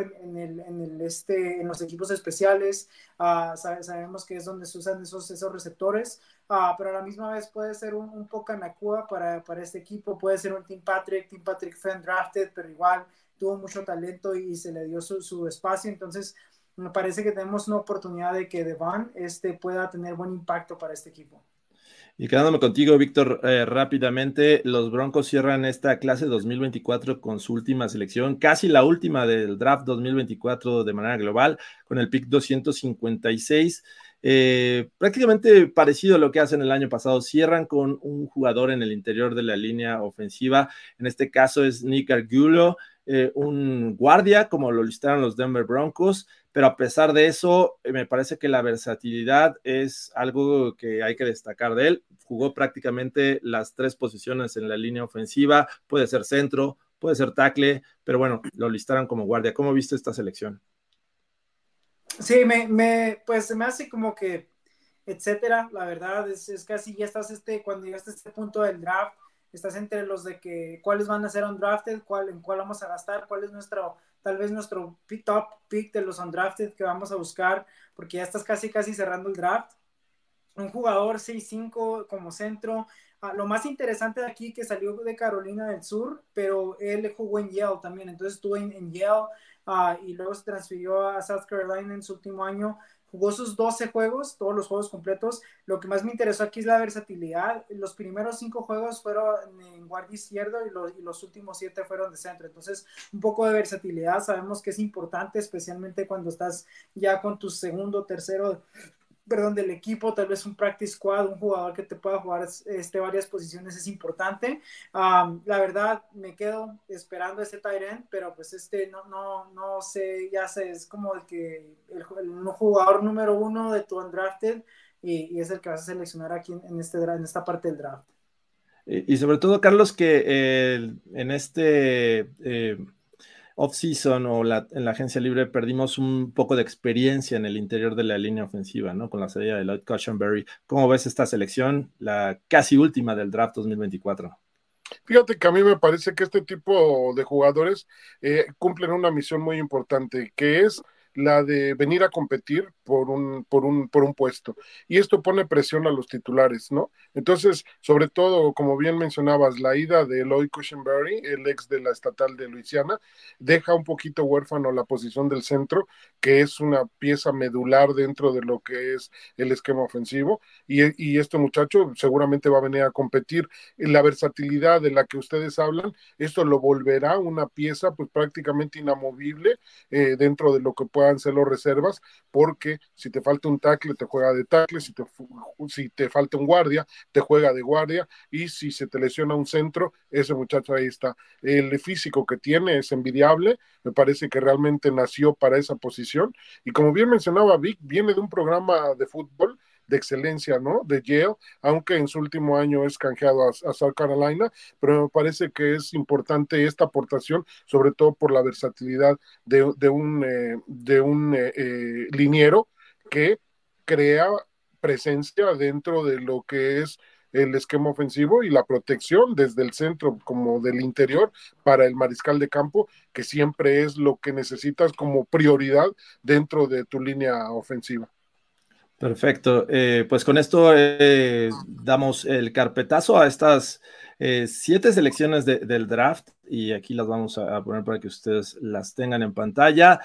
Speaker 3: en los equipos especiales. Sabemos que es donde se usan esos receptores, pero a la misma vez puede ser un poco Nakua para este equipo, puede ser un Tim Patrick fue undrafted, pero igual tuvo mucho talento y se le dio su espacio. Entonces me parece que tenemos una oportunidad de que Devon pueda tener buen impacto para este equipo.
Speaker 1: Y quedándome contigo, Víctor, rápidamente, los Broncos cierran esta clase 2024 con su última selección, casi la última del draft 2024 de manera global, con el pick 256. Prácticamente parecido a lo que hacen el año pasado, cierran con un jugador en el interior de la línea ofensiva, en este caso es Nick Argulo, un guardia, como lo listaron los Denver Broncos, pero a pesar de eso, me parece que la versatilidad es algo que hay que destacar de él. Jugó prácticamente las 3 posiciones en la línea ofensiva, puede ser centro, puede ser tackle, pero bueno, lo listaron como guardia. ¿Cómo viste esta selección?
Speaker 3: Sí, pues se me hace como que, etcétera, la verdad, es casi ya estás, cuando llegaste a este punto del draft, estás entre los de que cuáles van a ser undrafted, en cuál vamos a gastar, cuál es tal vez nuestro top pick de los undrafted que vamos a buscar, porque ya estás casi cerrando el draft. Un jugador 6'5" como centro. Lo más interesante de aquí que salió de Carolina del Sur, pero él jugó en Yale también, entonces estuvo en Yale, y luego se transfirió a South Carolina en su último año. Jugó sus 12 juegos, todos los juegos completos. Lo que más me interesó aquí es la versatilidad. Los primeros 5 juegos fueron en guardia izquierdo y los últimos 7 fueron de centro. Entonces, un poco de versatilidad. Sabemos que es importante, especialmente cuando estás ya con tu segundo, tercero, del equipo, tal vez un practice squad, un jugador que te pueda jugar varias posiciones es importante. La verdad, me quedo esperando tight end, pero pues no sé, ya sé, es como el jugador número 1 de tu undrafted y es el que vas a seleccionar aquí en esta parte del draft.
Speaker 1: Y sobre todo, Carlos, que en off-season en la agencia libre perdimos un poco de experiencia en el interior de la línea ofensiva, ¿no? Con la salida de Lloyd Cushenberry. ¿Cómo ves esta selección, la casi última del draft 2024?
Speaker 2: Fíjate que a mí me parece que este tipo de jugadores cumplen una misión muy importante, que es la de venir a competir por un puesto. Y esto pone presión a los titulares, ¿no? Entonces, sobre todo, como bien mencionabas, la ida de Lloyd Cushenberry, el ex de la estatal de Luisiana, deja un poquito huérfano la posición del centro, que es una pieza medular dentro de lo que es el esquema ofensivo. Y este muchacho seguramente va a venir a competir. La versatilidad de la que ustedes hablan, esto lo volverá una pieza pues prácticamente inamovible dentro de lo que puedan ser los reservas, porque si te falta un tackle, te juega de tackle, si te falta un guardia, te juega de guardia, y si se te lesiona un centro, ese muchacho ahí está. El físico que tiene es envidiable, me parece que realmente nació para esa posición, y como bien mencionaba Vic, viene de un programa de fútbol de excelencia, ¿no? De Yale, aunque en su último año es canjeado a South Carolina, pero me parece que es importante esta aportación, sobre todo por la versatilidad de un liniero que crea presencia dentro de lo que es el esquema ofensivo y la protección desde el centro como del interior para el mariscal de campo, que siempre es lo que necesitas como prioridad dentro de tu línea ofensiva.
Speaker 1: Perfecto. Pues con esto damos el carpetazo a estas 7 selecciones del draft y aquí las vamos a poner para que ustedes las tengan en pantalla.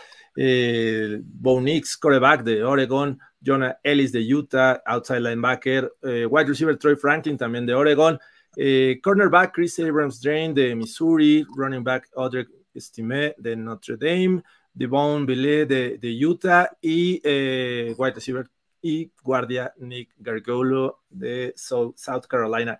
Speaker 1: Bo Nix, quarterback de Oregon, Jonah Ellis de Utah, outside linebacker, wide receiver Troy Franklin también de Oregon, cornerback Chris Abrams-Drain de Missouri, running back Audrey Estime de Notre Dame, Devon Billet de Utah y wide receiver y guardia Nick Gargolo de South Carolina.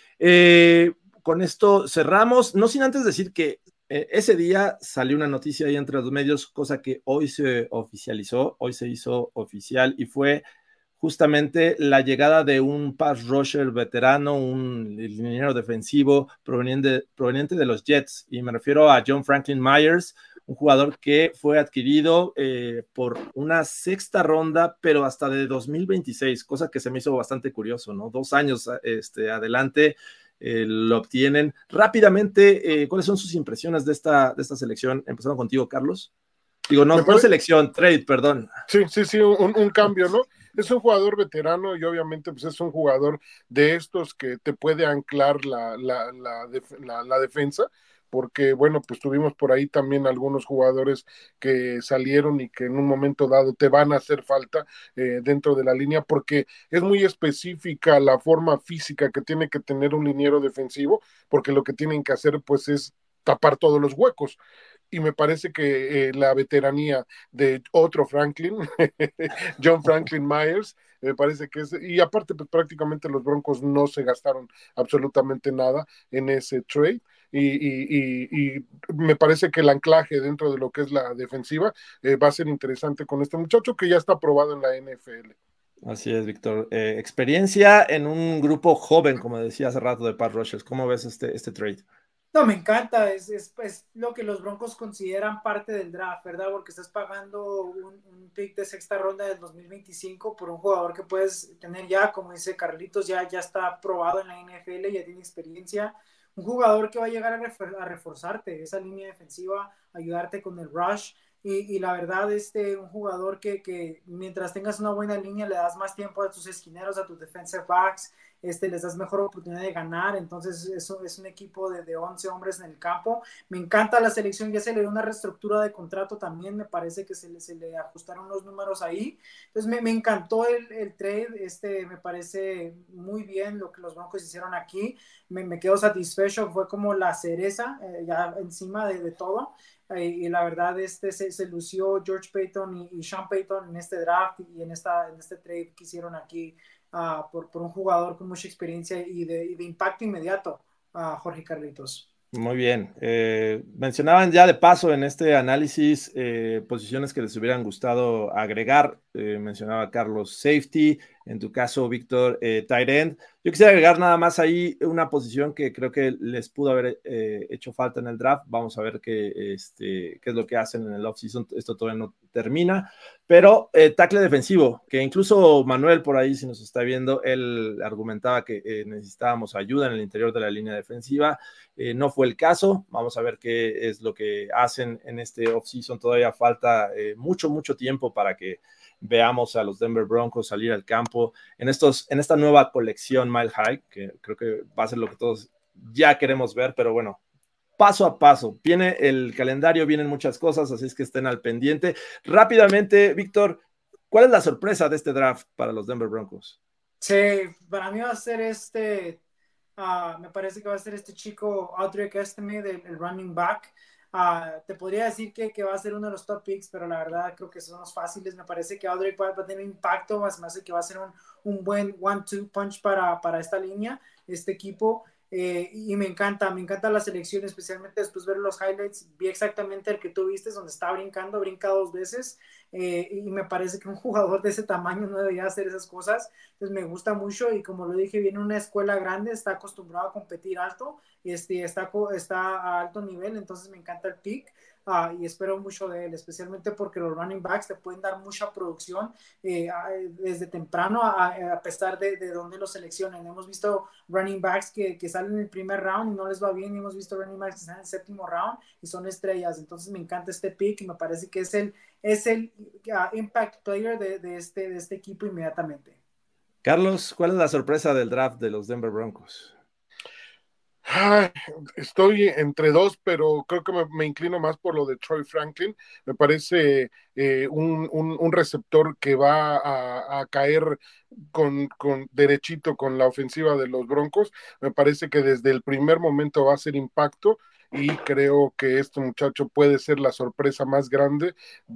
Speaker 1: Con esto cerramos, no sin antes decir que ese día salió una noticia ahí entre los medios, cosa que hoy se oficializó, hoy se hizo oficial y fue justamente la llegada de un pass rusher veterano, un liniero defensivo proveniente de los Jets, y me refiero a John Franklin Myers, un jugador que fue adquirido por una 6ª ronda, pero hasta de 2026, cosa que se me hizo bastante curioso, ¿no? 2 años adelante lo obtienen. Rápidamente, ¿cuáles son sus impresiones de esta selección? Empezando contigo, Carlos. Digo, no selección, trade, perdón.
Speaker 2: Sí, un cambio, ¿no? Es un jugador veterano y obviamente pues es un jugador de estos que te puede anclar la defensa, porque bueno, pues tuvimos por ahí también algunos jugadores que salieron y que en un momento dado te van a hacer falta dentro de la línea, porque es muy específica la forma física que tiene que tener un liniero defensivo, porque lo que tienen que hacer pues es tapar todos los huecos. Y me parece que la veteranía de otro Franklin, John Franklin Myers, me parece que es, y aparte pues prácticamente los Broncos no se gastaron absolutamente nada en ese trade, y me parece que el anclaje dentro de lo que es la defensiva va a ser interesante con este muchacho que ya está probado en la NFL.
Speaker 1: Así es, Víctor. Experiencia en un grupo joven, como decía hace rato, de pass rushers. ¿Cómo ves este trade?
Speaker 3: No, me encanta, es lo que los Broncos consideran parte del draft, ¿verdad? Porque estás pagando un pick de 6ª ronda del 2025 por un jugador que puedes tener ya, como dice Carlitos, ya está probado en la NFL, ya tiene experiencia. Un jugador que va a llegar a reforzarte esa línea defensiva, ayudarte con el rush. Y la verdad, un jugador que mientras tengas una buena línea, le das más tiempo a tus esquineros, a tus defensive backs, les das mejor oportunidad de ganar. Entonces eso es un equipo de 11 hombres en el campo. Me encanta la selección, ya se le dio una reestructura de contrato también, me parece que se le ajustaron los números ahí. Entonces me encantó el trade, me parece muy bien lo que los Broncos hicieron aquí. Me quedo satisfecho, fue como la cereza ya encima de todo. Y la verdad se lució George Payton y Sean Payton en este draft y en este trade que hicieron aquí por un jugador con mucha experiencia y de impacto inmediato a Jorge Carlitos.
Speaker 1: Muy bien. Mencionaban ya de paso en este análisis posiciones que les hubieran gustado agregar. Mencionaba Carlos safety, en tu caso, Víctor, tight end. Yo quisiera agregar nada más ahí una posición que creo que les pudo haber hecho falta en el draft. Vamos a ver qué es lo que hacen en el offseason. Esto todavía no termina. Pero tackle defensivo, que incluso Manuel por ahí, si nos está viendo, él argumentaba que necesitábamos ayuda en el interior de la línea defensiva. No fue el caso. Vamos a ver qué es lo que hacen en este offseason. Todavía falta mucho tiempo para que veamos a los Denver Broncos salir al campo en esta nueva colección Mile High, que creo que va a ser lo que todos ya queremos ver, pero bueno, paso a paso. Viene el calendario, vienen muchas cosas, así es que estén al pendiente. Rápidamente, Víctor, ¿cuál es la sorpresa de este draft para los Denver Broncos?
Speaker 3: Sí, para mí va a ser me parece que va a ser este chico Audric Estime, el running back. Te podría decir que va a ser uno de los top picks, pero la verdad creo que son los fáciles. Me parece que Audric va a tener impacto, más me hace que va a ser un buen 1-2 punch para esta línea, este equipo. Y me encanta la selección, especialmente después de ver los highlights. Vi exactamente el que tú viste, donde está brincando, brinca 2 veces. Y me parece que un jugador de ese tamaño no debería hacer esas cosas. Entonces me gusta mucho y como lo dije, viene una escuela grande, está acostumbrado a competir alto y está a alto nivel, entonces me encanta el pick. Y espero mucho de él, especialmente porque los running backs te pueden dar mucha producción desde temprano, a pesar de dónde los seleccionen. Hemos visto running backs que salen en el primer round y no les va bien, y hemos visto running backs que salen en el séptimo round y son estrellas. Entonces me encanta este pick y me parece que es el impact player de este equipo inmediatamente.
Speaker 1: Carlos, ¿cuál es la sorpresa del draft de los Denver Broncos?
Speaker 2: Ay, estoy entre dos, pero creo que me inclino más por lo de Troy Franklin. Me parece un receptor que va a caer con derechito con la ofensiva de los Broncos. Me parece que desde el primer momento va a ser impacto y creo que este muchacho puede ser la sorpresa más grande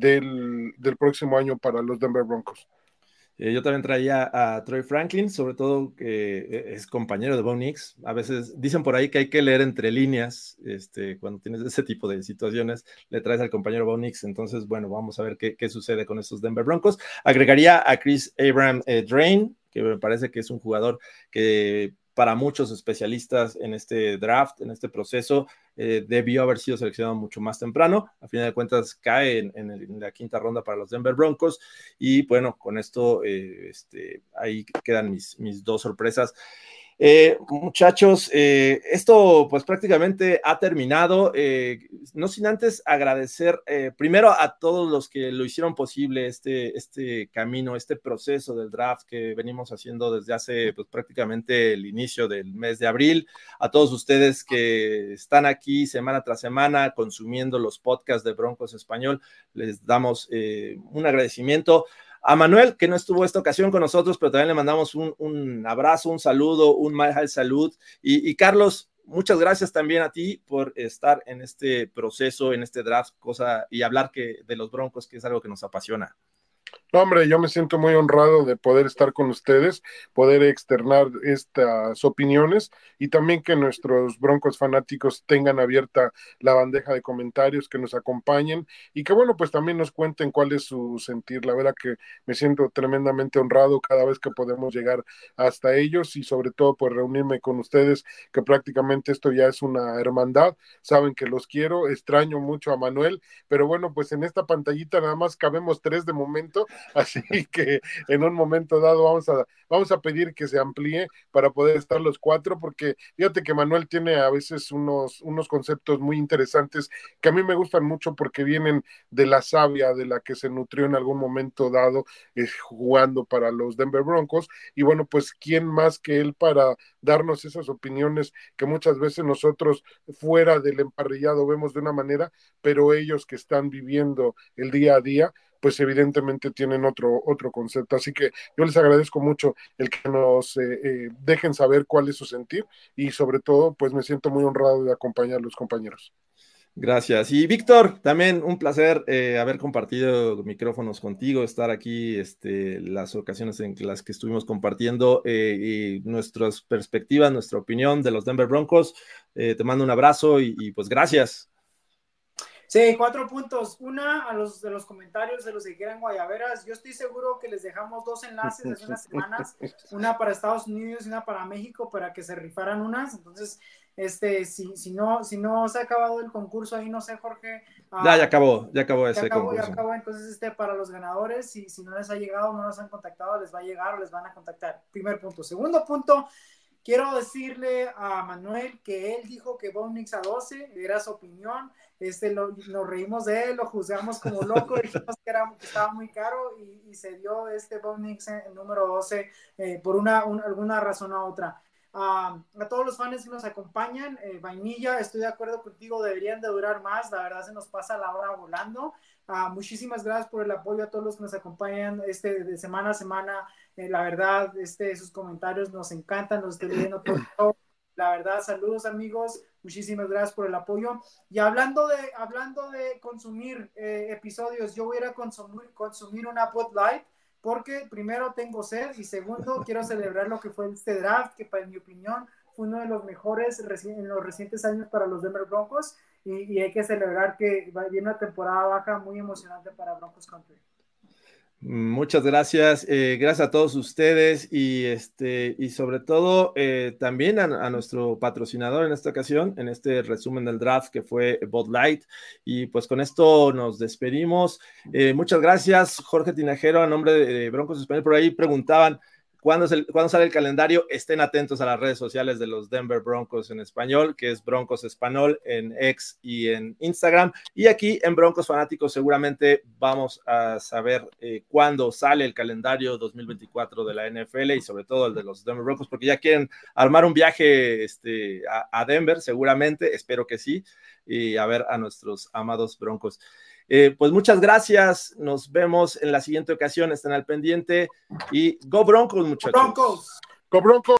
Speaker 2: del próximo año para los Denver Broncos.
Speaker 1: Yo también traía a Troy Franklin, sobre todo que es compañero de Bo Nix. A veces dicen por ahí que hay que leer entre líneas, cuando tienes ese tipo de situaciones, le traes al compañero Bo Nix. Entonces, bueno, vamos a ver qué sucede con estos Denver Broncos. Agregaría a Chris Abraham Drain, que me parece que es un jugador que para muchos especialistas en este draft, en este proceso, debió haber sido seleccionado mucho más temprano. A final de cuentas cae en la quinta ronda para los Denver Broncos y bueno, con esto ahí quedan mis dos sorpresas. Muchachos, esto pues prácticamente ha terminado, no sin antes agradecer primero a todos los que lo hicieron posible este camino, este proceso del draft que venimos haciendo desde hace pues prácticamente el inicio del mes de abril, a todos ustedes que están aquí semana tras semana consumiendo los podcasts de Broncos Español, les damos un agradecimiento. A Manuel, que no estuvo esta ocasión con nosotros, pero también le mandamos un abrazo, un saludo, un Mile High salud. Y Carlos, muchas gracias también a ti por estar en este proceso, en este draft, y hablar de los Broncos, que es algo que nos apasiona.
Speaker 2: No, hombre, yo me siento muy honrado de poder estar con ustedes, poder externar estas opiniones y también que nuestros Broncos fanáticos tengan abierta la bandeja de comentarios, que nos acompañen y que bueno, pues también nos cuenten cuál es su sentir. La verdad que me siento tremendamente honrado cada vez que podemos llegar hasta ellos y sobre todo pues reunirme con ustedes, que prácticamente esto ya es una hermandad. Saben que los quiero, extraño mucho a Manuel, pero bueno, pues en esta pantallita nada más cabemos 3 de momento. así que en un momento dado vamos a pedir que se amplíe para poder estar los 4, porque fíjate que Manuel tiene a veces unos conceptos muy interesantes que a mí me gustan mucho porque vienen de la savia de la que se nutrió en algún momento dado jugando para los Denver Broncos, y bueno, pues quién más que él para darnos esas opiniones que muchas veces nosotros fuera del emparrillado vemos de una manera, pero ellos que están viviendo el día a día, pues evidentemente tienen otro concepto. Así que yo les agradezco mucho el que nos dejen saber cuál es su sentir, y sobre todo, pues me siento muy honrado de acompañar a los compañeros.
Speaker 1: Gracias. Y Víctor, también un placer haber compartido micrófonos contigo, estar aquí las ocasiones en las que estuvimos compartiendo y nuestras perspectivas, nuestra opinión de los Denver Broncos. Te mando un abrazo y pues gracias.
Speaker 3: Sí, 4 puntos. Una, a los de los comentarios de los que quieran guayaberas. Yo estoy seguro que les dejamos 2 enlaces hace unas semanas, una para Estados Unidos y una para México, para que se rifaran unas. Entonces, si no se ha acabado el concurso ahí, no sé, Jorge.
Speaker 1: Ya acabó ese concurso.
Speaker 3: Ya acabó, entonces para los ganadores, si no les ha llegado, no los han contactado, les va a llegar o les van a contactar. Primer punto. Segundo punto, quiero decirle a Manuel que él dijo que Bo Nix a 12, era su opinión. Nos reímos de él, lo juzgamos como loco, dijimos que estaba muy caro y se dio Bo Nix en número 12 por alguna razón u otra. A todos los fans que nos acompañan, Vainilla, estoy de acuerdo contigo, deberían de durar más, la verdad se nos pasa la hora volando. Muchísimas gracias por el apoyo a todos los que nos acompañan de semana a semana. La verdad, sus comentarios nos encantan, los estoy leyendo todo. La verdad, saludos amigos, muchísimas gracias por el apoyo. Y hablando de consumir episodios, yo voy a ir a consumir una Bud Light, porque primero tengo sed y segundo quiero celebrar lo que fue este draft, que para mi opinión fue uno de los mejores en los recientes años para los Denver Broncos, y hay que celebrar que viene una temporada baja muy emocionante para Broncos Country.
Speaker 1: Muchas gracias, gracias a todos ustedes y sobre todo también a nuestro patrocinador en esta ocasión, en este resumen del draft que fue Bud Light, y pues con esto nos despedimos. Muchas gracias, Jorge Tinajero, a nombre de Broncos Español. Por ahí preguntaban ¿cuándo sale el calendario? Estén atentos a las redes sociales de los Denver Broncos en español, que es Broncos Español en X y en Instagram. Y aquí en Broncos Fanáticos seguramente vamos a saber cuándo sale el calendario 2024 de la NFL y sobre todo el de los Denver Broncos, porque ya quieren armar un viaje a Denver, seguramente, espero que sí, y a ver a nuestros amados Broncos. Pues muchas gracias, nos vemos en la siguiente ocasión, estén al pendiente y Go Broncos, muchachos.
Speaker 3: Broncos.
Speaker 2: Go Broncos.